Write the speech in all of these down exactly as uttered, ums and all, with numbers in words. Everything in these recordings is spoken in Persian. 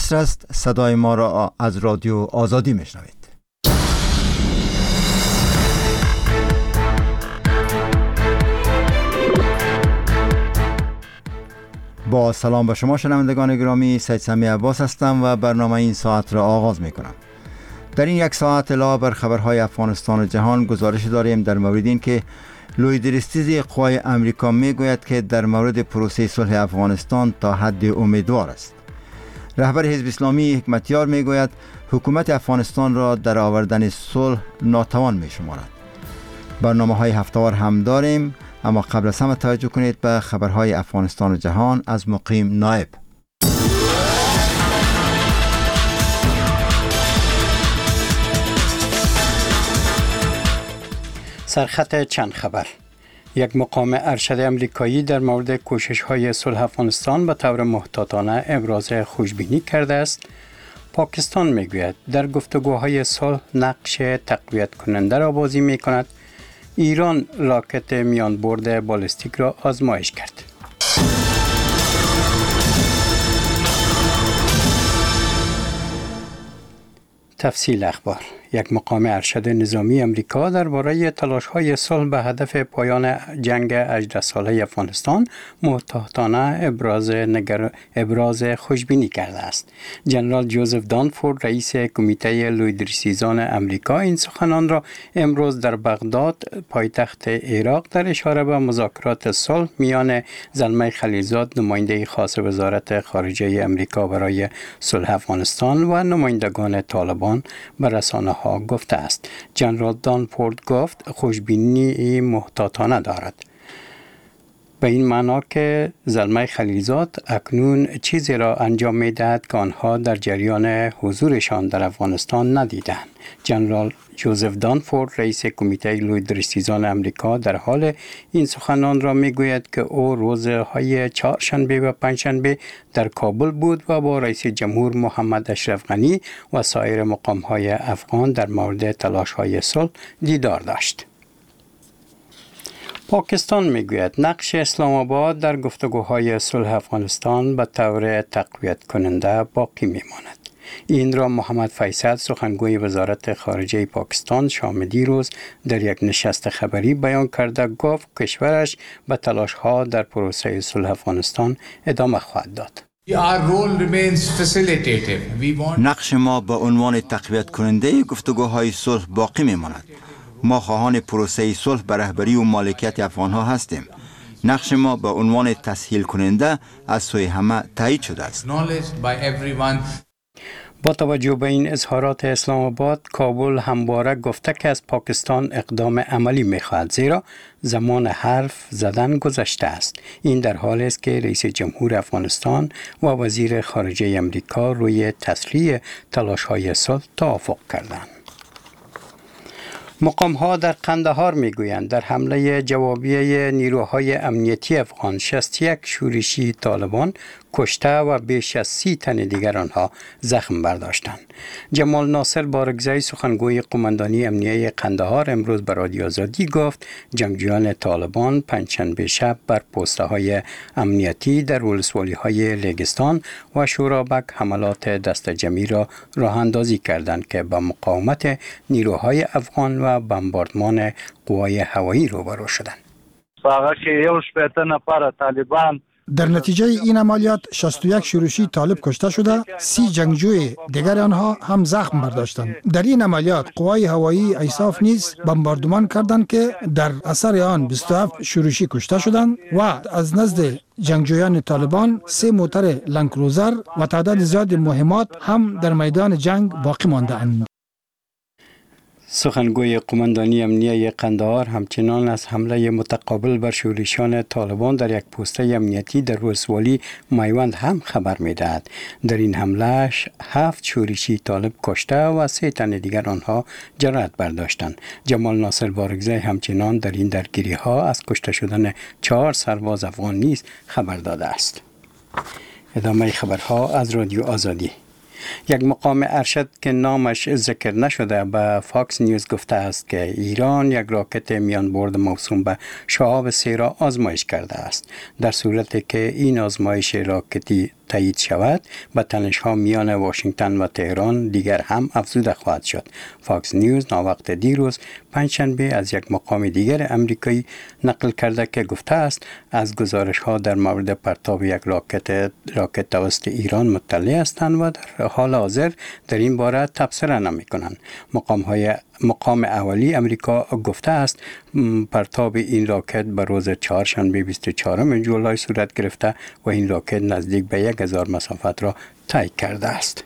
عصر است. صدای ما را از رادیو آزادی میشنوید. با سلام به شما شنوندگان گرامی، سید سمی عباس هستم و برنامه این ساعت را آغاز می کنم. در این یک ساعت علاوه بر خبرهای افغانستان و جهان گزارش داریم در مورد این که لوید ریستیز قوای امریکا می گوید که در مورد پروسه صلح افغانستان تا حد امیدوار است. رهبر حزب اسلامی حکمتیار می گوید حکومت افغانستان را در آوردن صلح ناتوان می شمارد. برنامه های هفته‌وار هم داریم، اما قبل از همه توجه کنید به خبرهای افغانستان و جهان از مقیم نایب. سرخط چند خبر. یک مقام ارشد امریکایی در مورد کوشش‌های صلح افغانستان به طور محتاطانه ابراز خوشبینی کرده است. پاکستان میگوید در گفتگوهای صلح نقش تقویت کننده را بازی می‌کند. ایران راکت میان برد بالستیک را آزمایش کرد. تفصیل اخبار. یک مقام ارشد نظامی امریکا درباره تلاش‌های صلح به هدف پایان جنگ هجده ساله افغانستان محتاطانه ابراز نگر... ابراز خوشبینی کرده است. جنرال جوزف دانفورد رئیس کمیته لوید ریستیزان امریکا این سخنان را امروز در بغداد پایتخت عراق در اشاره به مذاکرات صلح میان زلمه خلیلزاد نماینده خاص وزارت خارجه امریکا برای صلح افغانستان و نمایندگان طالبان به رسانه ها گفته است. جنرال دانفورد گفت خوشبینی محتاطانه دارد، به این معنا که زلمه خلیلزاد اکنون چیزی را انجام می دهد که آنها در جریان حضورشان در افغانستان ندیدند. جنرال جوزف دانفورد رئیس کمیته لوید ریستیزان امریکا در حال این سخنان را می گوید که او روزهای چهارشنبه و پنجشنبه در کابل بود و با رئیس جمهور محمد اشرف غنی و سایر مقام‌های افغان در مورد تلاش‌های صلح دیدار داشت. پاکستان میگوید نقش اسلام آباد در گفتگوهای صلح افغانستان به طور تقویت کننده باقی میماند. این را محمد فیصل سخنگوی وزارت خارجه پاکستان شام دیروز در یک نشست خبری بیان کرده گفت کشورش به تلاش‌ها در پروسه صلح افغانستان ادامه خواهد داد. نقش ما به عنوان تقویت کننده گفتگوهای صلح باقی میماند. ما خواهان پروسه صلح به رهبری و مالکیت افغان‌ها هستیم. نقش ما به عنوان تسهیل کننده از سوی همه تایید شده است. با توجه به این اظهارات اسلام آباد، کابل همواره گفته که از پاکستان اقدام عملی می‌خواهد، زیرا زمان حرف زدن گذشته است. این در حالی است که رئیس جمهور افغانستان و وزیر خارجه امریکا روی تسریع تلاش‌های صلح توافق کردند. مقام‌ها در قندهار می‌گویند در حمله جوابی نیروهای امنیتی افغان شصت و یک شورشی طالبان کشته و بیش از سی تن دیگر آنها زخم برداشتند. جمال ناصر بارگزایی سخنگوی قماندانی امنیتی قندهار امروز به رادیو آزادی گفت جنگجویان طالبان پنجشنبه شب بر پست‌های امنیتی در ولسوالی‌های لگستان و شورابک حملات دست جمعی را راه اندازی کردند که با مقاومت نیروهای افغان و بمباردمان قوای هوایی روبرو شدند. طالبان در نتیجه این عملیات شصت و یک شورشی طالب کشته شده، سی جنگجوی دیگر آنها هم زخم برداشتند. در این عملیات قوای هوایی ایساف نیز بمباردمان کردند که در اثر آن بیست و هفت شورشی کشته شدند و از نزد جنگجویان طالبان سه موتر لندکروزر و تعداد زیاد مهمات هم در میدان جنگ باقی مانده اند. سخنگوی قماندانی امنیتی قندهار همچنان از حمله متقابل بر شورشیان طالبان در یک پسته امنیتی در ولسوالی میوند هم خبر می‌دهد. در این حمله هفت شورشی طالب کشته و سه تن دیگر آنها جراحت برداشتند. جمال ناصر بارگزای همچنان در این درگیری‌ها از کشته شدن چهار سرباز افغان نیز خبر داده است. ادامه خبرها از رادیو آزادی. یک مقام ارشد که نامش ذکر نشده به فاکس نیوز گفته است که ایران یک راکت میان برد موسوم به شهاب سه را آزمایش کرده است. در صورتی که این آزمایش راکتی تایید شود به تنش‌ها میان واشنگتن و تهران دیگر هم افزوده خواهد شد. فاکس نیوز ناوقت دیروز پنجشنبه از یک مقام دیگر امریکایی نقل کرده که گفته است از گزارش‌ها در مورد پرتاب یک راکت راکت توسط ایران مطلع هستند و در حال حاضر در این باره تبصره نمی‌کنند. مقام‌های مقام اولی امریکا گفته است پرتاب این راکت به روز چهارشنبه بیست و چهارم جولای صورت گرفته و این راکت نزدیک به یک هزار مسافت را طی کرده است.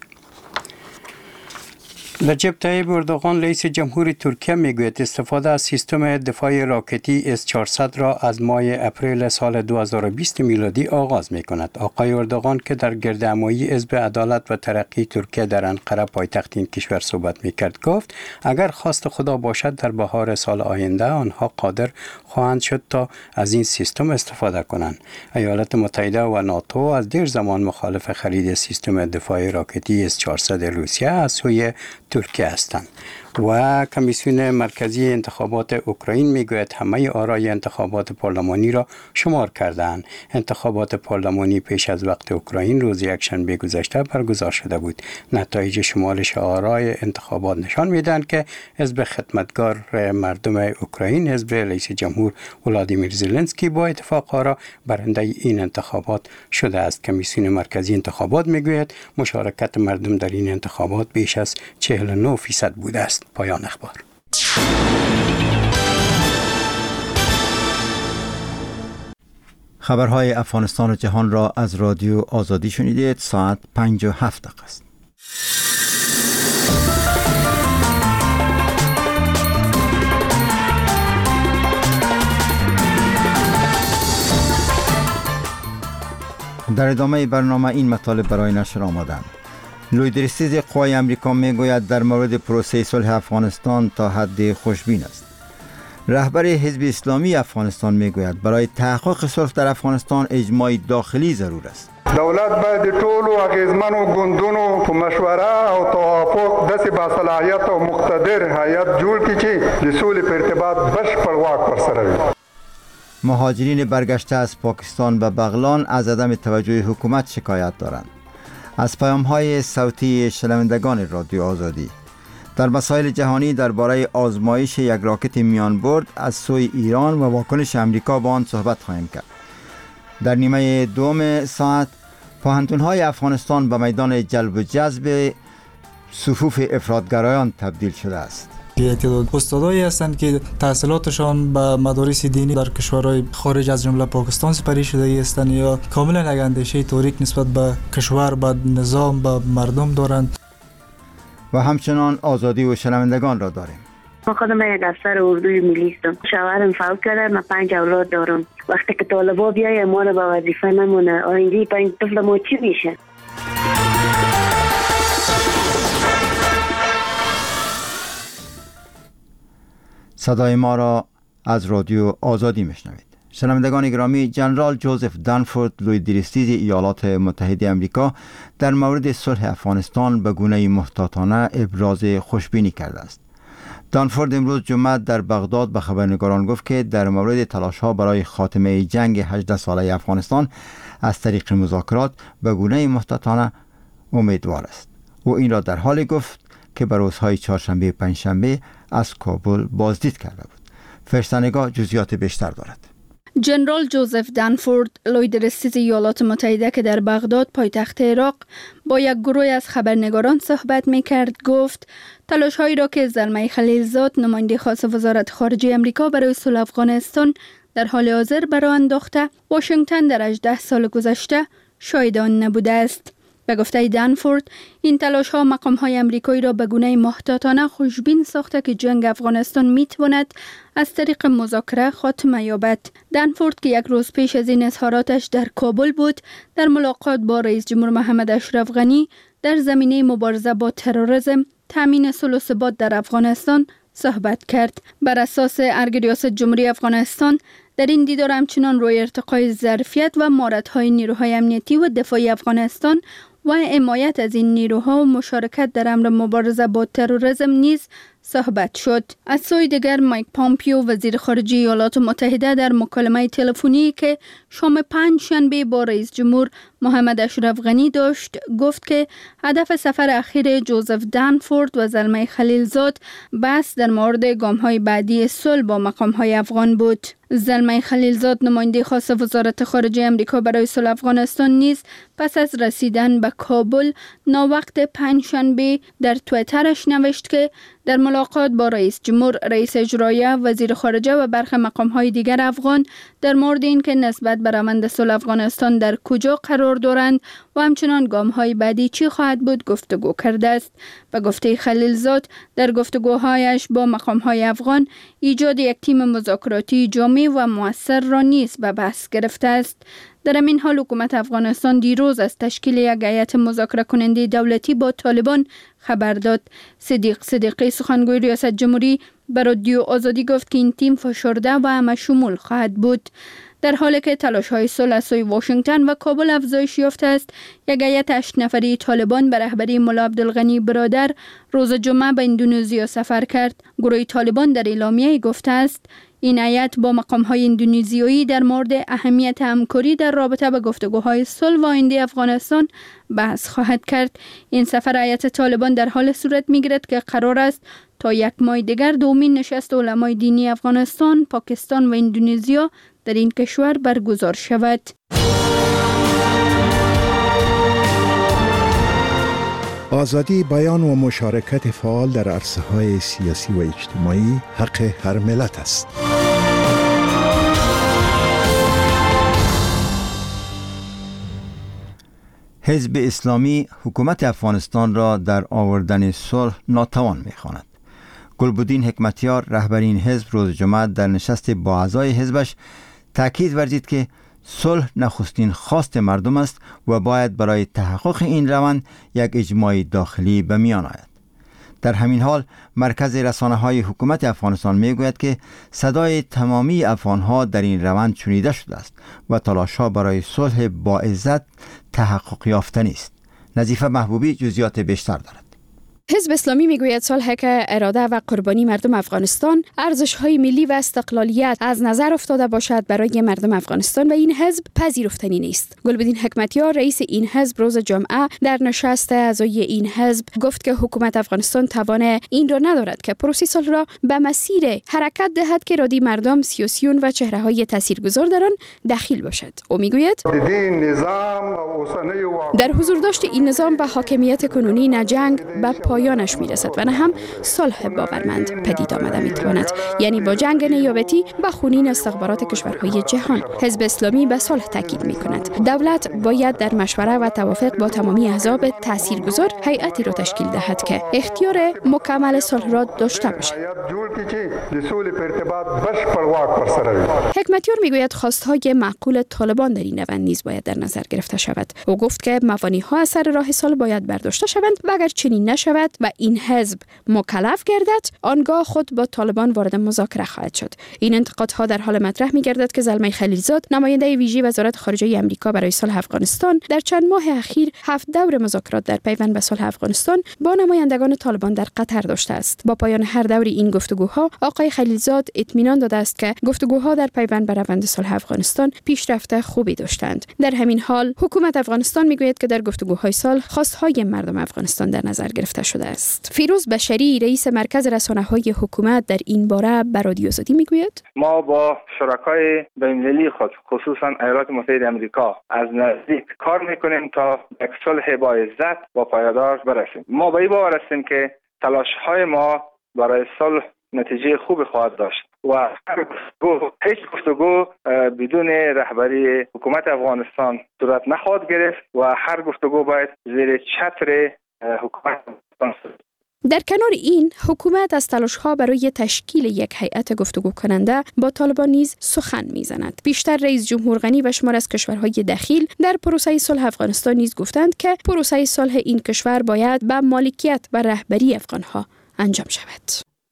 رجب طیب اردوغان رئیس جمهور ترکیه میگوید استفاده از سیستم دفاع راکتی اس چهارصد را از ماه اپریل سال دو هزار و بیست میلادی آغاز میکند. آقای اردوغان که در گردهمایی حزب عدالت و ترقی ترکیه در انقره پایتخت این کشور صحبت میکرد گفت اگر خواست خدا باشد در بهار سال آینده آنها قادر خواهند شد تا از این سیستم استفاده کنند. ایالات متحده و ناتو از دیر زمان مخالف خرید سیستم دفاع راکتی اس چهارصد روسیه از سوی ترکیه هستند. و کمیسیون مرکزی انتخابات اوکراین میگوید همه آرای انتخابات پارلمانی را شمار کردند. انتخابات پارلمانی پیش از وقت اوکراین روز یکشنبه گذشته برگزار شده بود. نتایج شمارش آرای انتخابات نشان میدهند که حزب خدمتگار مردم اوکراین، حزب رئیس جمهور ولادیمیر زلنسکی با اتفاق آرا برنده این انتخابات شده است. کمیسیون مرکزی انتخابات میگوید مشارکت مردم در این انتخابات بیش از چهل و نه درصد بوده است. پایان اخبار. خبرهای افغانستان و جهان را از رادیو آزادی شنیدید. ساعت پنج و هفت دقیقه است. در ادامه برنامه این مطالب برای نشر آمدند. لوید ریستیز قوای امریکا میگوید در مورد پروسه صلح افغانستان تا حد خوشبین است. رهبر حزب اسلامی افغانستان میگوید برای تحقق صلح در افغانستان اجماع داخلی ضرور است. دولت باید ټولو اغیزمنو ګوندونو په مشوره او توافق داسې باصلاحیت او مقتدر هیئت جوړ کړي چې د سولې په ارتباط بشپړ واک ورسره وي. مهاجرین برگشته از پاکستان و بغلان از عدم توجه حکومت شکایت دارند. از پیام‌های صوتی شنوندگان رادیو آزادی در مسائل جهانی درباره آزمایش یک راکت میان برد از سوی ایران و واکنش امریکا با آن صحبت خواهیم کرد. در نیمه دوم ساعت پوهنتون‌های افغانستان به میدان جلب و جذب صفوف افراطگرایان تبدیل شده است. تعداد استادایی هستند که تحصیلاتشان به مدارس دینی در کشورهای خارج از جمله پاکستان سپری شده هستند یا کاملا یک اندیشه تاریک نسبت به کشور، به نظام، به مردم دارند. و همچنان آزادی و شنوندگان را داریم. ما خودم یک افسر اردوی ملی هستم. شوهرم فوت کرده، من پنج اولاد دارم. وقتی که طالبا بیاید ما رو به وظیفه نمونه، آینده پنج طفل ما چی میشه؟ صدای ما را از رادیو آزادی میشنوید. شنوندگان گرامی، جنرال جوزف دانفورد لوید ریستیز ایالات متحده آمریکا در مورد صلح افغانستان به گونه محتاطانه ابراز خوشبینی کرده است. دانفورد امروز جمعه در بغداد به خبرنگاران گفت که در مورد تلاش‌ها برای خاتمه جنگ هجده ساله افغانستان از طریق مذاکرات به گونه محتاطانه امیدوار است. او این را در حالی گفت که به روزهای چهارشنبه و پنجشنبه از کابل بازدید کرده بود. فرشته‌نگار جزئیات بیشتر دارد. جنرال جوزف دانفورد لوید ریستیز ایالات متحده که در بغداد پایتخت عراق با یک گروه از خبرنگاران صحبت می کرد گفت تلاش هایی را که زلمه خلیلزاد نماینده خاص وزارت خارجه امریکا برای صلح افغانستان در حال حاضر برآ انداخته واشنگتن در هجده سال گذشته شاهد آن نبوده است. به گفته دانفورد این تلاش ها مقام های امریکایی را به گونه محتاطانه خوشبین ساخته که جنگ افغانستان می تواند از طریق مذاکره خاتمه یابد. دانفورد که یک روز پیش از این اظهاراتش در کابل بود، در ملاقات با رئیس جمهور محمد اشرف غنی در زمینه مبارزه با تروریسم، تامین صلح و ثبات در افغانستان صحبت کرد. بر اساس ارگ ریاست جمهوری افغانستان در این دیدار همچنان روی ارتقای ظرفیت و مهارت‌های نیروهای امنیتی و دفاعی افغانستان و حمایت از این نیروها و مشارکت در امر مبارزه با تروریسم نیز صحبت شد. از سوی دیگر مایک پامپیو وزیر خارجه ایالات متحده در مکالمه تلفنی که شام پنج شنبه با رئیس جمهور محمد اشرف غنی داشت گفت که هدف سفر اخیر جوزف دنفورد و زلمه خلیلزاد بحث در مورد گام‌های بعدی صلح با مقام‌های افغان بود. زلمه خلیلزاد نماینده خاص وزارت خارجه امریکا برای صلح افغانستان نیز پس از رسیدن به کابل ناوقت پنجشنبه در توییترش نوشت که در ملاقات با رئیس جمهور، رئیس اجرایی، وزیر خارجه و برخی مقام‌های دیگر افغان در مورد اینکه نسبت به روند صلح افغانستان در کجا قرار دارند و همچنان گام‌های بعدی چی خواهد بود گفتگو کرده است. به گفته خلیلزاد در گفتگوهایش با مقام‌های افغان ایجاد یک تیم مذاکراتی جامع و مؤثر را نیز به بحث گرفته است. در این حال حکومت افغانستان دیروز از تشکیل یک هیئت مذاکره کننده دولتی با طالبان خبر داد. صدیق صدیقی سخنگوی ریاست جمهوری به رادیو آزادی گفت که این تیم فشرده و همه شمول خواهد بود. در حالی که تلاش‌های صلح از سوی واشنگتن و کابل افزایش یافته است، یک هیئت هشت نفری طالبان به رهبری ملا عبدالغنی برادر روز جمعه به اندونزیا سفر کرد. گروه طالبان در اعلامیه گفته است این هیئت با مقام‌های اندونزیایی در مورد اهمیت همکاری در رابطه با گفتگوهای صلح و آینده افغانستان بحث خواهد کرد. این سفر هیئت طالبان در حال صورت می‌گیرد که قرار است تا یک ماه دیگر دومین نشست علمای دینی افغانستان، پاکستان و اندونزیا در این کشور برگزار شود. آزادی بیان و مشارکت فعال در عرصه‌های سیاسی و اجتماعی حق هر ملت است. حزب اسلامی حکومت افغانستان را در آوردن صلح ناتوان می‌خواند. گلبدین حکمتیار رهبر این حزب روز جمعه در نشست با اعضای حزبش تاکید ورزید که صلح نخستین خواست مردم است و باید برای تحقق این روند یک اجماع داخلی به میان آید. در همین حال مرکز رسانه‌های حکومت افغانستان میگوید که صدای تمامی افغان‌ها در این روند شنیده شده است و تلاش‌ها برای صلح با عزت تحقق یافته نیست. نظیفه محبوبی جزئیات بیشتر دارد. حزب اسلامی میگوید صلح که اراده و قربانی مردم افغانستان، ارزش‌های ملی و استقلالیت از نظر افتاده باشد برای مردم افغانستان و این حزب پذیرفتنی نیست. گلبدین حکمتیار رئیس این حزب روز جمعه در نشست اعضای این حزب گفت که حکومت افغانستان توان این را ندارد که پروسه صلح را به مسیر حرکت دهد که رادی مردم، سیاسیون و چهره‌های تاثیرگذار در آن دخیل باشد. او میگوید در حضور داشت این نظام و حاکمیت کنونی نه جنگ به پایانش میرسد و نه هم صلح باورمند پدید آمده میتواند، یعنی با جنگ نیابتی و خونین استخبارات کشورهای جهان. حزب اسلامی به صلح تاکید میکند دولت باید در مشوره و توافق با تمامی احزاب تاثیرگذار هیئتی را تشکیل دهد که اختیار مکمل صلح را داشته باشد. حکمتیار میگوید خواستهای معقول طالبان در این روند نیز باید در نظر گرفته شود. او گفت که موانعها از سر راه صلح باید برداشته شوند و اگر چنین نشود و این حزب مکلف گردد، آنگاه خود با طالبان وارد مذاکره خواهد شد. این انتقادها در حال مطرح می‌گردد که زلمه خلیلزاد نماینده ویژه وزارت خارجه آمریکا برای صلح افغانستان در چند ماه اخیر هفت دور مذاکرات در پیوند به صلح افغانستان با نمایندگان طالبان در قطر داشته است. با پایان هر دور این گفتگوها آقای خلیلزاد اطمینان داده است که گفتگوها در پیوند به روند صلح افغانستان پیشرفت خوبی داشتند. در همین حال حکومت افغانستان میگوید که در گفتگوهای صلح خواستهای مردم افغانستان در نظر گرفته شده است. فیروز بشری رئیس مرکز رسانه‌های حکومت در این باره به رادیو آزادی میگوید ما با شرکای بین‌المللی خود خصوصا ایالات متحده آمریکا از نزدیک کار میکنیم تا یک صلح با عزت و پایدار برسیم. ما به این باور هستیم که تلاش‌های ما برای صلح نتیجه خوب خواهد داشت و هر گفتگو هیچ گفتگو بدون رهبری حکومت افغانستان صورت نخواهد گرفت و هر گفتگو باید زیر چتر حکومت افغانستان. در کنار این حکومت از تلاش‌ها برای تشکیل یک هیئت گفتگو کننده با طالبان نیز سخن می‌زند. بیشتر رئیس جمهور غنی و شمار از کشورهای دخیل در پروسه صلح افغانستان نیز گفتند که پروسه صلح این کشور باید به مالکیت و رهبری افغان‌ها انجام شود.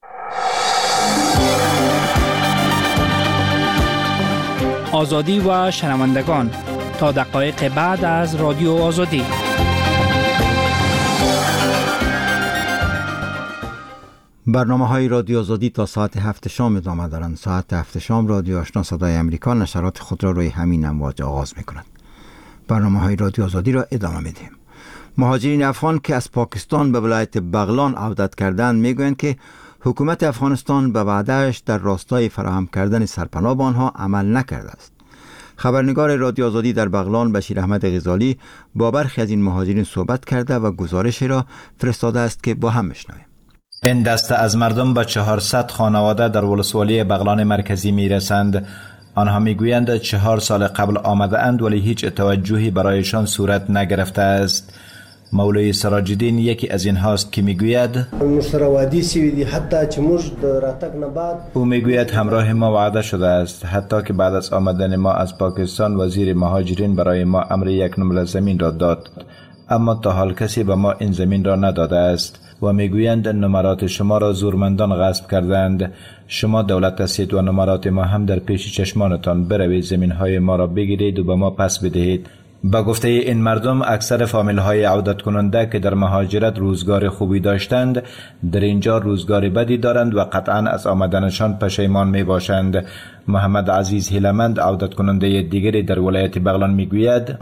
آزادی و شنوندگان تا دقایق بعد از رادیو آزادی. برنامه های رادیو آزادی تا ساعت هفت شام ادامه دارند. ساعت هفت شام رادیو آشنا صدای امریکا نشرات خود را روی همین امواج آغاز می کند. برنامه های رادیو آزادی را ادامه می دهیم. مهاجرین افغان که از پاکستان به ولایت بغلان عودت کردند می گویند که حکومت افغانستان به وعده‌اش در راستای فراهم کردن سرپناه به آنها عمل نکرده است. خبرنگار رادیو آزادی در بغلان بشیر احمد غزالی با برخی از این مهاجرین صحبت کرده و گزارشی را فرستاده است که با هم بشنویم. این دسته از مردم به چهارصد خانواده در ولسوالی بغلان مرکزی می رسند. آنها می گویند چهار سال قبل آمده اند ولی هیچ توجهی برایشان صورت نگرفته است. مولوی سراج الدین یکی از این هاست که می گوید او می گوید همراه ما وعده شده است، حتی که بعد از آمدن ما از پاکستان وزیر مهاجرین برای ما امر یک نمره زمین را داد، اما تا حال کسی به ما این زمین را نداده است و می گویند نمرات شما را زورمندان غصب کردند. شما دولت هستید و نمرات ما هم در پیش چشمانتان، بروید زمین های ما را بگیرید و به ما پس بدهید. با گفته این مردم اکثر فامیل های عودت کننده که در مهاجرت روزگار خوبی داشتند در اینجا روزگار بدی دارند و قطعا از آمدنشان پشیمان می باشند. محمد عزیز هیلمند عودت کننده دیگری در ولایت بغلان می گوید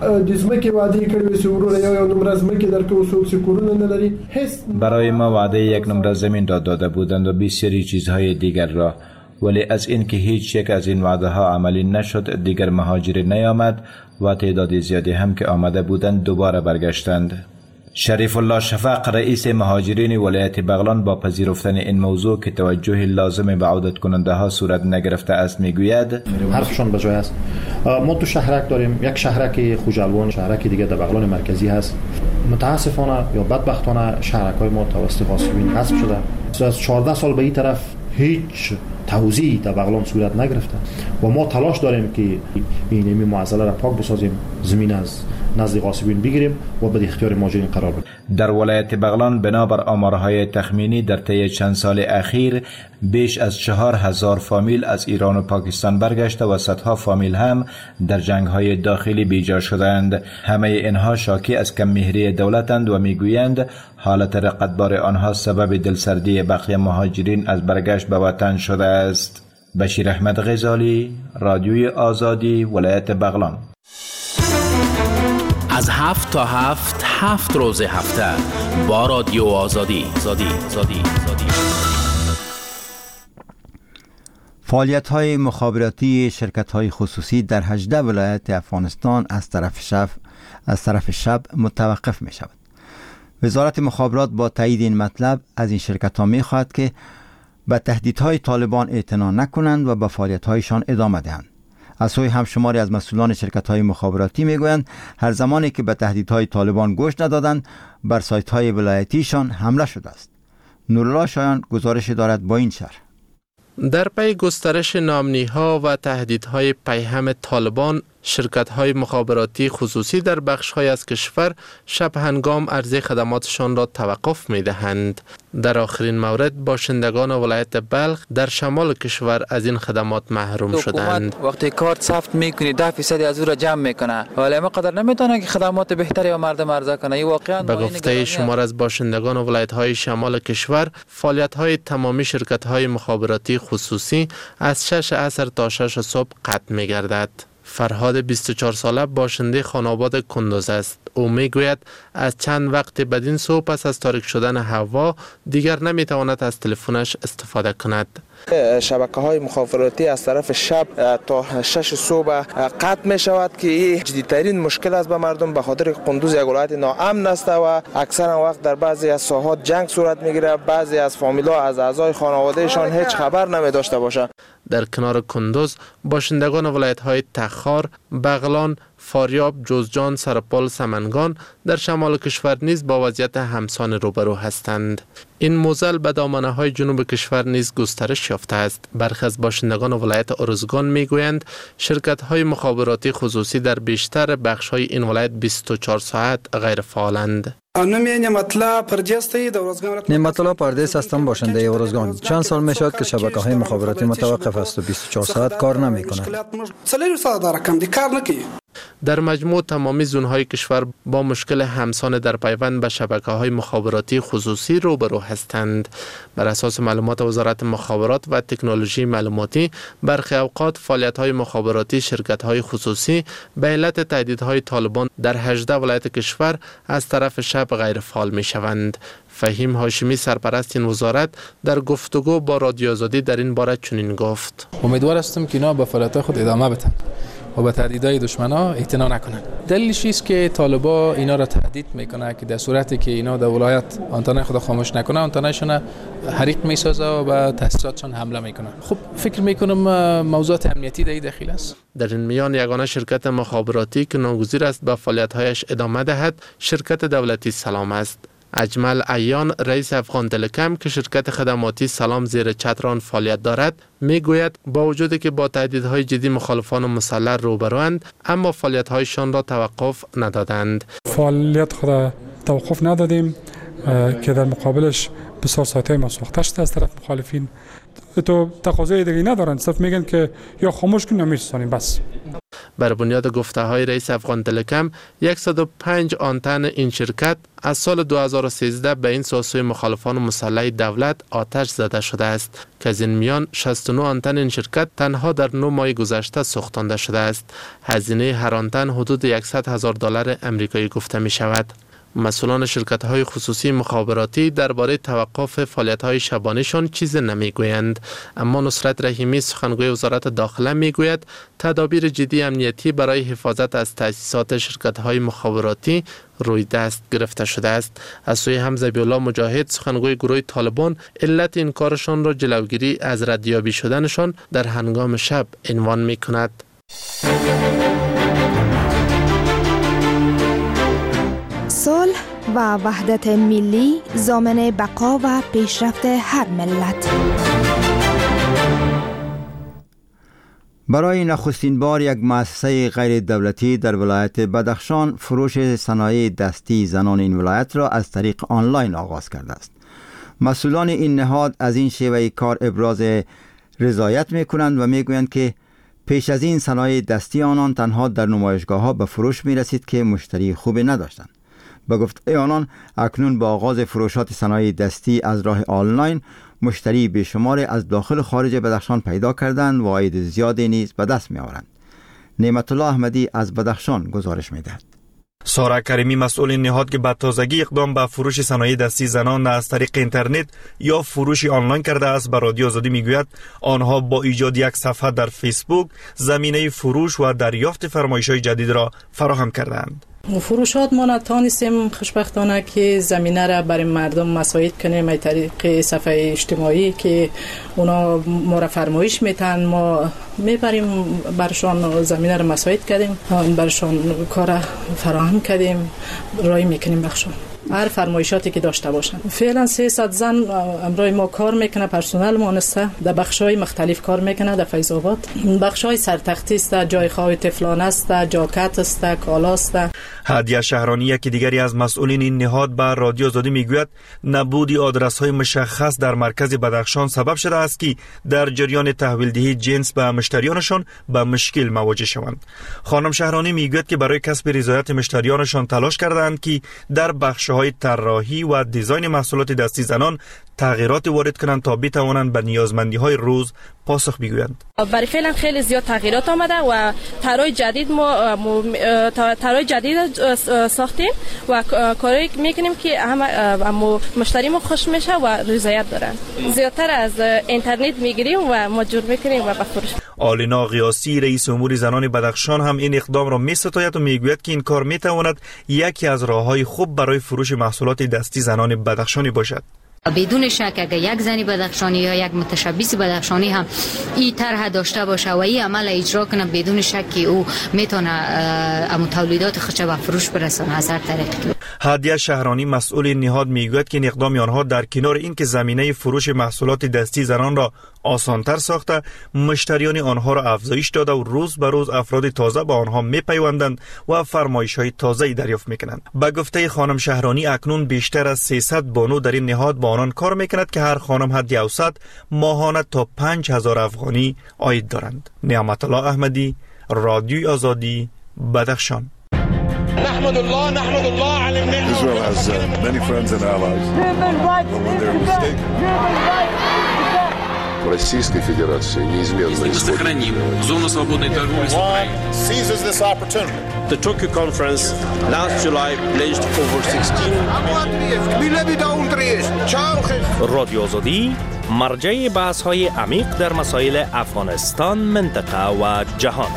برای ما وعده یک نمره زمین را داده بودند و بسیاری چیزهای دیگر را، ولی از این که هیچ یک از این وعده ها عملی نشد دیگر مهاجری نیامد و تعداد زیادی هم که آمده بودند دوباره برگشتند. شریف الله شفق رئیس مهاجرین ولایت بغلان با پذیرفتن این موضوع که توجه لازم به عودت کننده ها صورت نگرفته است میگوید حرفشان بجای است. ما تو شهرک داریم، یک شهرک خوجالوان، شهرک دیگه در بغلان مرکزی هست. متاسفانه یا بدبختانه شهرک های ما توسط غاصبین غصب شده. از چهارده سال به این طرف هیچ توزیع در بغلان صورت نگرفته و ما تلاش داریم که این می معضله را پاک بسازیم، زمین از نزد غاصبین بگیریم و به اختیار مهاجرین قرار بدیم. در ولایت بغلان بنابر آمارهای تخمینی در طی چند سال اخیر بیش از چهار هزار فامیل از ایران و پاکستان برگشته و صدها فامیل هم در جنگ‌های داخلی بیجا شدند. همه اینها شاکی از کم مهری دولتند و میگویند حالت رقتبار آنها سبب دلسردی بقیه مهاجرین از برگشت به وطن شده است. بشیر احمد غزالی، رادیوی آزادی، ولایت بغلان. از هفت تا هفت هفت روز هفته با رادیو آزادی زادی زادی زادی. فعالیت‌های مخابراتی شرکت‌های خصوصی در هجده ولایت افغانستان از طرف شب از طرف شب متوقف می‌شود. وزارت مخابرات با تایید این مطلب از این شرکت‌ها می‌خواهد که به تهدیدهای طالبان اعتنا نکنند و به فعالیت‌هایشان ادامه دهند. از سوی همشماری از مسئولان شرکت‌های مخابراتی میگویند هر زمانی که به تهدیدهای طالبان گوش ندادند بر سایت‌های ولایتیشان حمله شده است. نورالله شایان گزارش دارد با این شرح. در پی گسترش نامنی‌ها و تهدیدهای پیهم طالبان، شرکت‌های مخابراتی خصوصی در بخش‌های از کشور شب هنگام عرضه خدماتشان را توقف می‌دهند. در آخرین مورد باشندگان ولایت بلخ در شمال کشور از این خدمات محروم شدند. وقتی کارت ثبت می‌کنی ده فیصد از او را جمع می‌کنه، ولی ما قدر نمی‌تونه که خدمات بهتری به مردم عرضه کنه. این واقعاً به گفته شمار از باشندگان ولایت‌های شمال کشور، فعالیت‌های تمامی شرکت‌های مخابراتی خصوصی از شش عصر تا شش صبح قطع می‌گردد. فرهاد بیست و چهار ساله باشنده خانواد کندوز است. او میگوید از چند وقت بدین سو پس از تاریک شدن هوا دیگر نمیتواند از تلفنش استفاده کند. شبکه های مخابراتی از طرف شب تا شش صبح قطع می شود که این جدیترین مشکل است به مردم، به خاطر کندوز یک ولایت ناامن است و اکثر وقت در بعضی از ساحات جنگ صورت میگیره. بعضی از فامیل‌ها از اعضای خانوادهشان هیچ خبر نمی داشته باشند. در کنار کندوز باشندگان ولایت‌های تخار، بغلان، فاریاب، جوزجان، سرپال، سمنگان در شمال کشور نیز با وضعیت همسان روبرو هستند. این موزل به دامنه‌های جنوب کشور نیز گسترش یافته است. برخی از باشندگان ولایت ارزگان میگویند شرکت‌های مخابراتی خصوصی در بیشتر بخش‌های این ولایت بیست و چهار ساعت غیر فعالند. نعمت الله پردیس هستم، باشنده ارزگان. چند سال می شد که شبکه های مخابراتی متوقف است و بیست و چهار ساعت کار نمی کند. در مجموع تمامی زونهای کشور با مشکل همسان در پیوند به شبکه‌های مخابراتی خصوصی روبرو هستند. بر اساس معلومات وزارت مخابرات و تکنولوژی معلوماتی، برخی اوقات فعالیت‌های مخابراتی شرکت‌های خصوصی به علت تهدیدهای طالبان در هجده ولایت کشور از طرف شب غیر فعال می‌شوند. فهیم هاشمی سرپرست این وزارت در گفتگو با رادیو آزادی در این باره چنین گفت: امیدوار هستم که اینا به فعالیت خود ادامه بدن و به تهدیدهای دشمنا اعتنا نکنند. دلیلش است که طالبا اینا را تهدید میکنه که در صورتی که اینا در ولایت آنتنای خود خاموش نکنه، آنتنایشون حریق میسازه و به تاسیساتشون حمله میکنه. خب فکر میکنم موضوعات امنیتی در این داخل است. در این میان یگانه شرکت مخابراتی که ناگزیر است به فعالیت‌هایش ادامه دهد، شرکت دولتی سلام است. اجمل عیان رئیس افغان تلکم که شرکت خدماتی سلام زیر چتران فعالیت دارد میگوید با وجودی که با تهدیدهای جدی مخالفان مسلح روبروند، اما فعالیت‌هایشان را توقف ندادند. فعالیت خود توقف ندادیم که در مقابلش بسیار سایت‌های ما ساخته شده از طرف مخالفین. تو تقاضای دیگه ندارن، صرف میگن که یا خاموش کنیم یا میرسانیم بس. بر بنیاد گفته های رئیس افغان تلکم، صد و پنج آنتن این شرکت از سال دو هزار و سیزده به این ساسوی مخالفان مسلح دولت آتش زده شده است که از این میان شصت و نه آنتن این شرکت تنها در نه ماه گذشته ساختانده شده است. هزینه هر آنتن حدود صد هزار دلار آمریکایی گفته می شود. مسئولان شرکت‌های خصوصی مخابراتی درباره توقف فعالیت‌های شبانه‌شان چیز نمی‌گویند، اما نصرت رحیمی سخنگوی وزارت داخله می‌گوید تدابیر جدی امنیتی برای حفاظت از تأسیسات شرکت‌های مخابراتی روی دست گرفته شده است. از سوی حمزه بی‌الله مجاهد سخنگوی گروه طالبان علت این کارشان را جلوگیری از ردیابی شدنشان در هنگام شب عنوان می‌کند. صلح و وحدت ملی ضامن بقا و پیشرفت هر ملت. برای نخستین بار یک مؤسسه غیر دولتی در ولایت بدخشان فروش صنایع دستی زنان این ولایت را از طریق آنلاین آغاز کرده است. مسئولان این نهاد از این شیوه کار ابراز رضایت می کنند و می گویند که پیش از این صنایع دستی آنان تنها در نمایشگاه ها به فروش می رسید که مشتری خوبی نداشتند. به گفته آنان اکنون با آغاز فروشات صنایع دستی از راه آنلاین مشتری بیشماری از داخل و خارج بدخشان پیدا کردند و عاید زیادی نیز به دست می آورند. نعمت الله احمدی از بدخشان گزارش می دهد. سارا کریمی مسئول نهاد که به تازگی اقدام به فروش صنایع دستی زنان از طریق اینترنت یا فروش آنلاین کرده است، به رادیو آزادی میگوید آنها با ایجاد یک صفحه در فیسبوک زمینه فروش و دریافت فرمایش‌های جدید را فراهم کردند. فروشات ما نتانستیم خوشبختانه که زمینه را برای مردم مساعد کنیم از طریق صفحه اجتماعی که اونا ما را فرمایش میتن، ما میبریم برشان زمینه را مساعد کردیم، برشان کار فراهم کردیم، رای میکنیم بخشان هر فرمایشاتی که داشته باشن. فعلا سیصد زن امروز ما کار میکنه، پرسنل ما نسته در بخش‌های مختلف کار میکنه. در فیض آباد بخش‌های سرتختی است، جای خواب طفلان است، جاکت است، کالا است. هدیه شهرانی یکی دیگری از مسئولین این نهاد به رادیو آزادی میگوید نبود آدرس‌های مشخص در مرکز بدخشان سبب شده است که در جریان تحویل دهی جنس به مشتریانشان به مشکل مواجه شوند. خانم شهرانی میگوید که برای کسب رضایت مشتریانشان تلاش کردند که در بخش‌های طراحی و دیزاین محصولات دستی زنان تغییرات وارد کنند تا بتوانند به نیازمندی‌های روز پاسخ بگویند. برای فعلا خیلی زیاد تغییرات آمده و طرح جدید ما طرح جدید ساختیم و کاری میکنیم که همه مشتری ما خوش میشه و رضایت دارن. زیادتر از اینترنت میگیریم و مجبور میکنیم و بفروش. آلینا قیاسی رئیس امور زنان بدخشان هم این اقدام را میستاید و میگوید که این کار میتواند یکی از راههای خوب برای فروش محصولات دستی زنان بدخشانی باشد. بدون شک اگر یک زنی بدخشانی یا یک متشبث بدخشانی هم این طرح داشته باشه و این عمل اجرا کنه، بدون شک او میتونه ام تولیدات خودش به فروش برسونه از هر طریق. هدیه شهرانی مسئول نهاد میگوید که این اقدام آنها در کنار اینکه زمینه فروش محصولات دستی زنان را آسانتر ساخته، مشتریان آنها را افزایش داده و روز به روز افراد تازه به آنها میپیوندند و فرمایش‌های تازه‌ای دریافت میکنند. به گفته خانم شهرانی اکنون بیشتر از سیصد بانو در این نهاد با آنان کار میکند که هر خانم حد اوسط ماهانه تا پنج هزار افغانی عاید دارند. نعمت الله احمدی، رادیوی آزادی، بدخشان. نحمد الله نحمد الله على النعمة. Israel has uh, many friends and allies. But when they're mistaken. В Российской Федерации неизменно Мы сохраним зону свободной торговли с Украиной. Seizes this opportunity. The Tokyo conference last July pledged over sixteen رادیو آزادی مرجع بحث‌های عمیق در مسائل افغانستان، منطقه و جهان.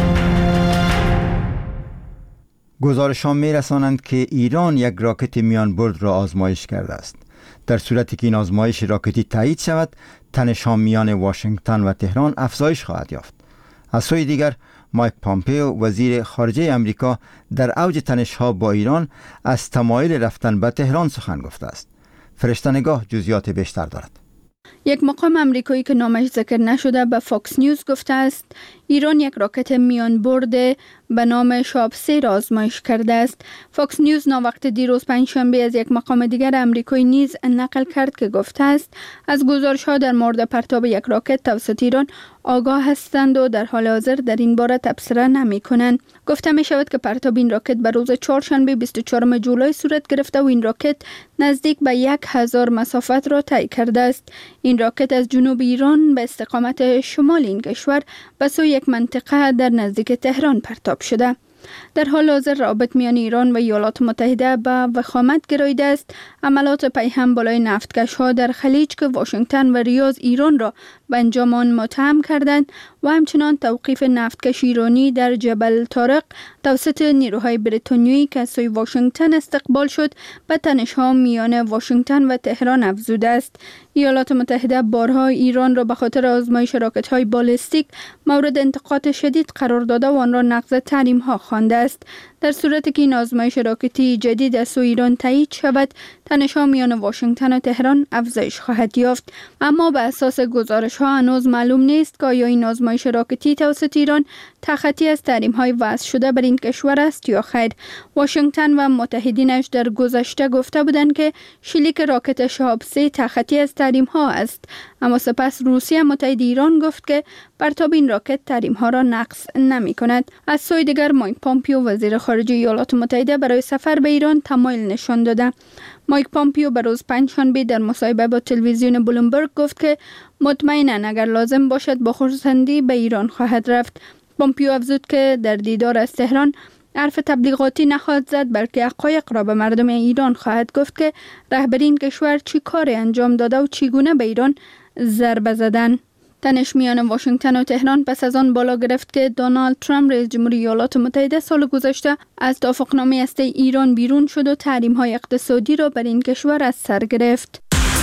گزارش‌ها می‌رسانند که ایران یک راکت میانبرد را آزمایش کرده است. در صورتی که این آزمایش راکتی تایید شود، تنش‌ها میان واشنگتن و تهران افزایش خواهد یافت. از سوی دیگر مایک پامپئو وزیر خارجه امریکا در اوج تنش‌ها با ایران از تمایل رفتن به تهران سخن گفته است. فرشته‌نگاه جزئیات بیشتر دارد. یک مقام امریکایی که نامش ذکر نشده به فاکس نیوز گفته است ایران یک راکت میان برده به نام شاب سه را آزمایش کرده است. فاکس نیوز ناوقت دیروز پنجشنبه از یک مقام دیگر امریکایی نیز نقل کرد که گفته است از گزارش‌ها در مورد پرتاب یک راکت توسط ایران آگاه هستند و در حال حاضر در این باره تبصره نمی‌کنند. گفته می شود که پرتاب این راکت به روز چهارشنبه بیست و چهارم جولای صورت گرفته و این راکت نزدیک به یک هزار مسافت را طی کرده است. این راکت از جنوب ایران به استقامت شمال این کشور به سوی یک منطقه در نزدیک تهران پرتاب شده. در حال حاضر رابط میان ایران و ایالات متحده به وخامت گراییده است. عملات پیهم بالای نفتکش ها در خلیج که واشنگتن و ریاض ایران را به انجام آن متهم کردند و همچنان توقیف نفتکش ایرانی در جبل طارق توسط نیروهای بریتانیایی که از سوی واشنگتن استقبال شد به تنش‌ها میان واشنگتن و تهران افزوده است. ایالات متحده بارها ایران را به خاطر آزمایش راکت‌های بالستیک مورد انتقاد شدید قرار داده و آن را نقض تحریم‌ها خوانده است. در صورتی که این آزمایش راکتی جدید از سوی ایران تایید شود، تنش‌ها میان واشنگتن و تهران افزایش خواهد یافت. اما به اساس گزارش‌ها هنوز معلوم نیست که آیا این آزمایش راکتی توسط ایران تخطی از تحریم‌های وضع شده بر این کشور است یا خیر. واشنگتن و متحدینش در گذشته گفته بودند که شلیک راکت شهاب سه تخطی از تحریم‌ها است، اما سپس روسیه متحد ایران گفت که پرتاب این راکت تحریم‌ها را نقض نمی‌کند. از سوی دیگر مایک پامپئو وزیر خارجه ایالات متحده برای سفر به ایران تمایل نشان داده. مایک پامپئو به روز پنجشنبه در مصاحبه با تلویزیون بلومبرگ گفت که مطمئناً اگر لازم باشد با خرسندی به ایران خواهد رفت. پامپئو افزود که در دیدار از تهران حرف تبلیغاتی نخواهد زد بلکه حقایق را به مردم ایران خواهد گفت که رهبری این کشور چی کاری انجام داده و چگونه به ایران ضربه زدن. تنش میان واشنگتن و تهران پس از آن بالا گرفت که دونالد ترامپ رئیس جمهوری ایالات متحده سال گذشته از توافقنامه هسته ایران بیرون شد و تحریم‌های اقتصادی را بر این کشور از سر گرفت.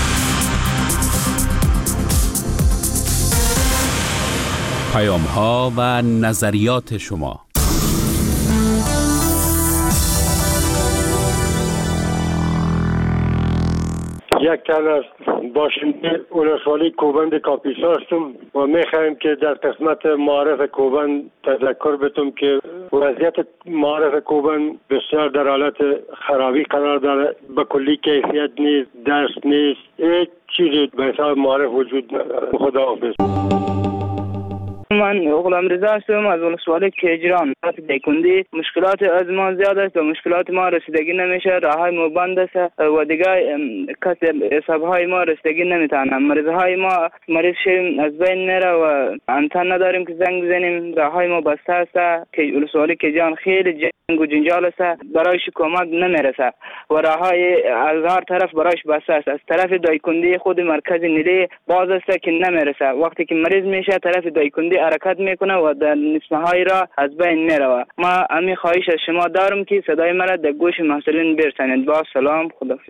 پیام‌ها و نظریات شما. یک تن از باشنده ولسوالی کوبند کاپیسا هستم و میخوایم که در قسمت معارف کوبند تذکر بتم که وضعیت معارف کوبند بسیار در حالت خرابی قرار داره. به کلی کیفیت نیست، درس نیست، هیچ چیزی به حساب معارف وجود نداره. خداحافظ. من غلام رضا هستم از ولسوالی کیجران. دیکندی مشکلات از ما زیاد است و مشکلات ما رسیدگی نمیشه، راههای ما بند است و دیگه کسی حسابهای ما رسیدگی نمیتونه. مریضهای ما مریض شیم از بین میره و انتن نداریم که زنگ بزنیم، راههای ما بسته است. که ولسوالی کیجران خیلی جنگ و جنجال است، برایش کمک نمیرسه و راههای از هر طرف برایش بسته است. از طرف دایکندی خود مرکز نیلی باز است که نمیرسه. وقتی که مریض میشه طرف دایکندی حرکت میکنه و در نسبهای را از بین میروه. ما امی خواهش از شما دارم که صدای مرا در گوش محصلین برسانید. با سلام، خداحافظ.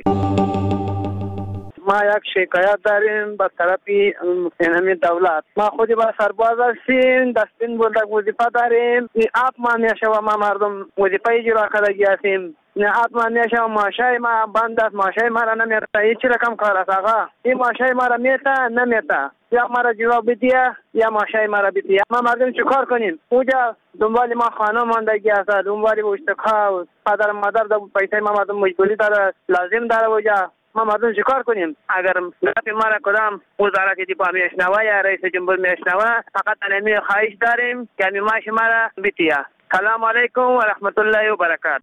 ما یک شکایت داریم به طرف اینمی دولت. ما خودی با سرباز هستیم، دستین بردک وظیفه داریم. این آپ ما میشه و ما مردم وظیفه اجرا کردگی هستیم. نه آپ ما میشه و ماشای ما بند است، ماشای ما را نمیرسه. این چی رقم کار است آقا؟ این ماشای ما را میته نمیته، یا ما را جواب بدیه یا ماشای ما را بدیه. ما مردم چه کار کنیم؟ اونجا دنبال ما خانه ماندگی است، دنبال اشتکا و پدر مادر در پیسه ما مردم مجبوری داره، لازم داره اونجا. ما مردم چه کار کنیم؟ اگر نفی ما را کدام وزارت دفاع میشنوه یا رئیس جمهور میشنوه، فقط نمی خواهش داریم که می ماش ما را بیتیه. سلام علیکم و رحمت الله و برکاته.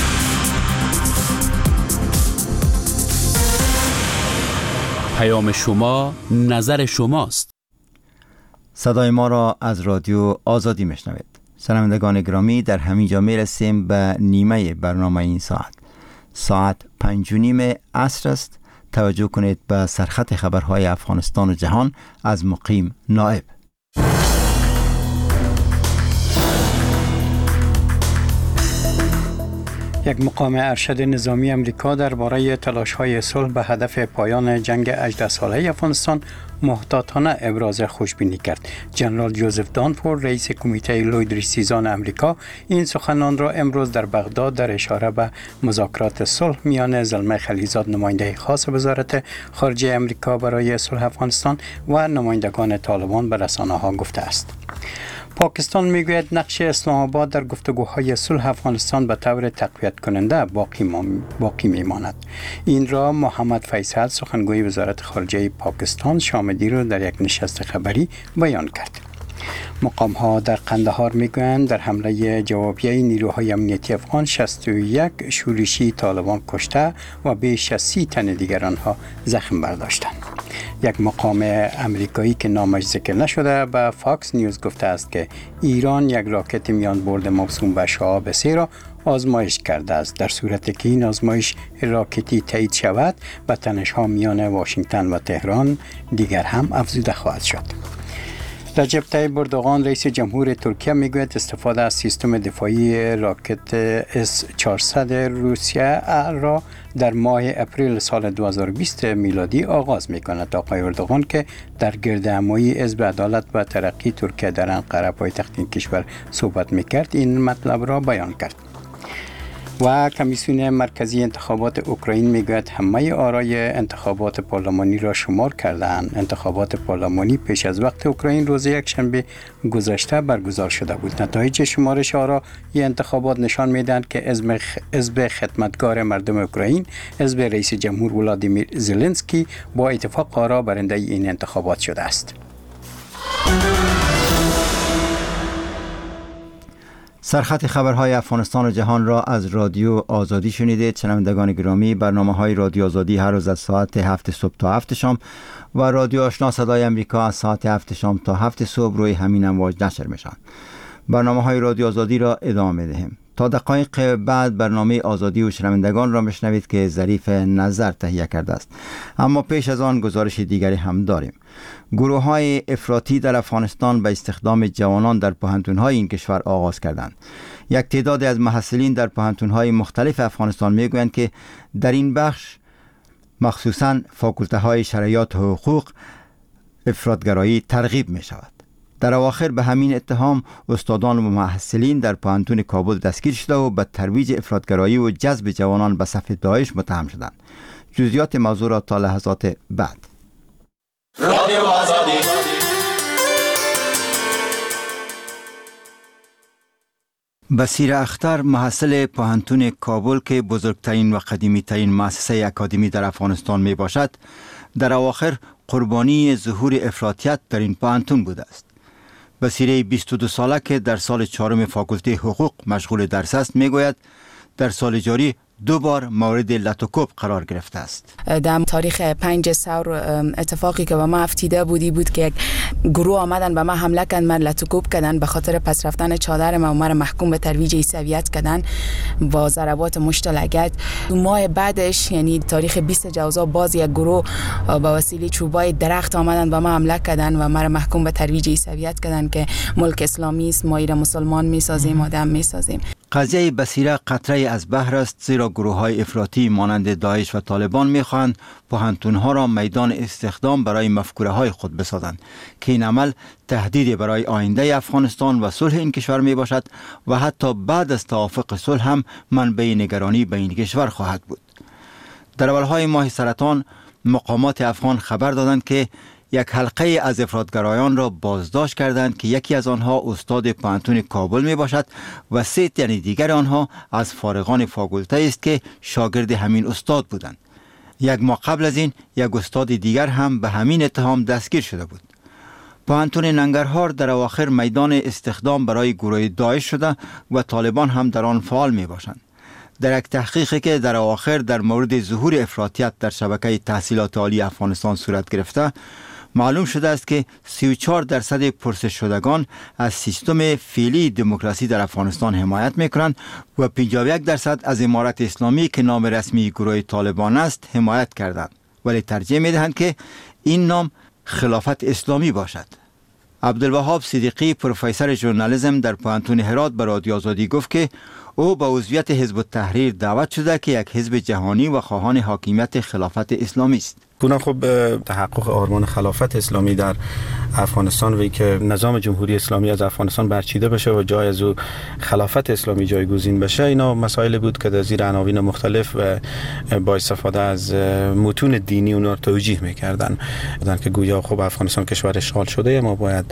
پیام شما نظر شماست. صدای ما را از رادیو آزادی میشنوید. شنوندگان گرامی، در همین جا میرسیم به نیمه برنامه این ساعت. ساعت پنج و نیم عصر است. توجه کنید به سرخط خبرهای افغانستان و جهان از مقیم نائب. یک مقام ارشد نظامی امریکا درباره تلاش‌های صلح به هدف پایان جنگ هجده ساله افغانستان محتاطانه ابراز خوشبینی کرد. جنرال جوزف دانفورد، رئیس کمیته لوید ریسیزان امریکا، این سخنان را امروز در بغداد در اشاره به مذاکرات صلح میان زلمه خلیزاد، نماینده خاص وزارت خارجه امریکا برای صلح افغانستان، و نمایندگان طالبان به رسانه‌ها گفته است. پاکستان میگوید نقش اسلام آباد در گفتگوهای صلح افغانستان به طور تقویت کننده باقی, باقی میماند. این را محمد فیصل، سخنگوی وزارت خارجه پاکستان، شامدی را در یک نشست خبری بیان کرد. مقام ها در قندهار میگویند در حمله جوابیه نیروهای امنیتی افغان شصت و یک شورشی طالبان کشته و بیش از سی تن دیگر آنها زخم برداشتند. یک مقام امریکایی که نامش ذکر نشده به فاکس نیوز گفته است که ایران یک راکت میان برد موسوم به شهاب سه را آزمایش کرده است. در صورتی که این آزمایش راکتی تایید شود، به تنش‌ها میان واشنگتن و تهران دیگر هم افزوده خواهد شد. رجب طیب اردوغان، رئیس جمهور ترکیه، میگوید استفاده از سیستم دفاعی راکت اس چهارصد روسیه را در ماه اپریل سال دو هزار و بیست میلادی آغاز میکند. آقای اردوغان که در گردهمایی حزب عدالت و ترقی ترکیه در انقره پایتخت این کشور صحبت میکرد، این مطلب را بیان کرد. و کمیسیون مرکزی انتخابات اوکراین میگوید همه آرای انتخابات پارلمانی را شمار کردند. انتخابات پارلمانی پیش از وقت اوکراین روز یکشنبه گذشته برگزار شده بود. نتایج شمارش آرای انتخابات نشان میدهند که حزب حزب خدمتگار مردم اوکراین، حزب رئیس جمهور ولادیمیر زلنسکی، با اتفاق آرا برنده این انتخابات شده است. سرخط خبرهای افغانستان و جهان را از رادیو آزادی شنیدید. شنوندگان گرامی، برنامه‌های رادیو آزادی هر روز از ساعت هفت صبح تا هفت شام و رادیو آشنا صدای امریکا از ساعت هفت شام تا هفت صبح روی همین امواج نشر میشن. برنامه‌های رادیو آزادی را ادامه می‌دهیم. تا دقایق بعد برنامه آزادی و شنوندگان را میشنوید که ظریف نظر تهیه کرده است. اما پیش از آن گزارش دیگری هم داریم. گروه‌های افراطی در افغانستان به استخدام جوانان در پوهنتون‌های این کشور آغاز کردند. یک تعداد از محصلین در پوهنتون‌های مختلف افغانستان میگویند که در این بخش، مخصوصاً فاکولته‌های شرعیات و حقوق، افراطگرایی ترغیب می‌شود. در اواخر به همین اتهام استادان و محصلین در پوهنتون کابل دستگیر شده و به ترویج افراطگرایی و جذب جوانان به صف داعش متهم شدند. جزئیات موضوع را تا لحظات بعد. رادیو آزادی. بصیر اختر، محصل پوهنتون کابل که بزرگترین و قدیمی ترین مؤسسه اکادمی در افغانستان می باشد، در اواخر قربانی ظهور افراطیت در این پوهنتون بوده است. بصیر بیست و دو ساله که در سال چهارم فاکولته حقوق مشغول درس است میگوید در سال جاری دو بار مورد لطوکوب قرار گرفته است. در تاریخ پنج سور اتفاقی که به ما افتیده بودی بود که یک گروه آمدن به ما حمله کردن، من لطوکوب کردن به خاطر پس رفتن چادر ما، مرا محکوم به ترویج عیسویت کردن با ضربات مشت و لگد. دو ماه بعدش یعنی تاریخ بیست جوزا باز یک گروه با وسیله چوبای درخت آمدن به ما حمله کردن و مرا محکوم به ترویج عیسویت کردن که ملک اسلامی است، ما ایره مسلمان میسازیم، آدم میسازیم. قضیه بصیره قطره از بحر است، زیرا گروه‌های افراطی مانند داعش و طالبان می‌خواهند پوهنتون‌ها را میدان استخدام برای مفکوره‌های خود بسازند که این عمل تهدیدی برای آینده افغانستان و صلح این کشور میباشد و حتی بعد از توافق صلح هم منبع نگرانی به این کشور خواهد بود. در اولهای ماه سرطان مقامات افغان خبر دادند که یک حلقه از افراطگرایان را بازداشت کردند که یکی از آنها استاد پوهنتون کابل می باشد و سه تن دیگر آنها از فارغان فاکولته است که شاگرد همین استاد بودند. یک ماه قبل از این یک استاد دیگر هم به همین اتهام دستگیر شده بود. پوهنتون ننگرهار در اواخر میدان استخدام برای گروه داعش شده و طالبان هم در آن فعال می باشند. در یک تحقیقی که در اواخر در مورد ظهور افراطیت در شبکه تحصیلات عالی افغانستان صورت گرفته، معلوم شده است که سی و چهار درصد پرسش شدگان از سیستم فعلی دموکراسی در افغانستان حمایت میکنند و پنجاه و یک درصد از امارت اسلامی که نام رسمی گروه طالبان است حمایت کردند، ولی ترجیح میدهند که این نام خلافت اسلامی باشد. عبدالوهاب صدیقی پروفسور ژورنالیسم در پوهنتون هرات به رادیو آزادی گفت که او به عضویت حزب التحریر دعوت شده که یک حزب جهانی و خواهان حاکمیت خلافت اسلامی است. گونه خب تحقق آرمان خلافت اسلامی در افغانستان و که نظام جمهوری اسلامی از افغانستان برچیده بشه و جای از او خلافت اسلامی جایگزین بشه، اینا مسائل بود که در زیر عناوین مختلف و با استفاده از متون دینی اونا توجیه میکردن که گویا خب افغانستان کشور اشغال شده، ما باید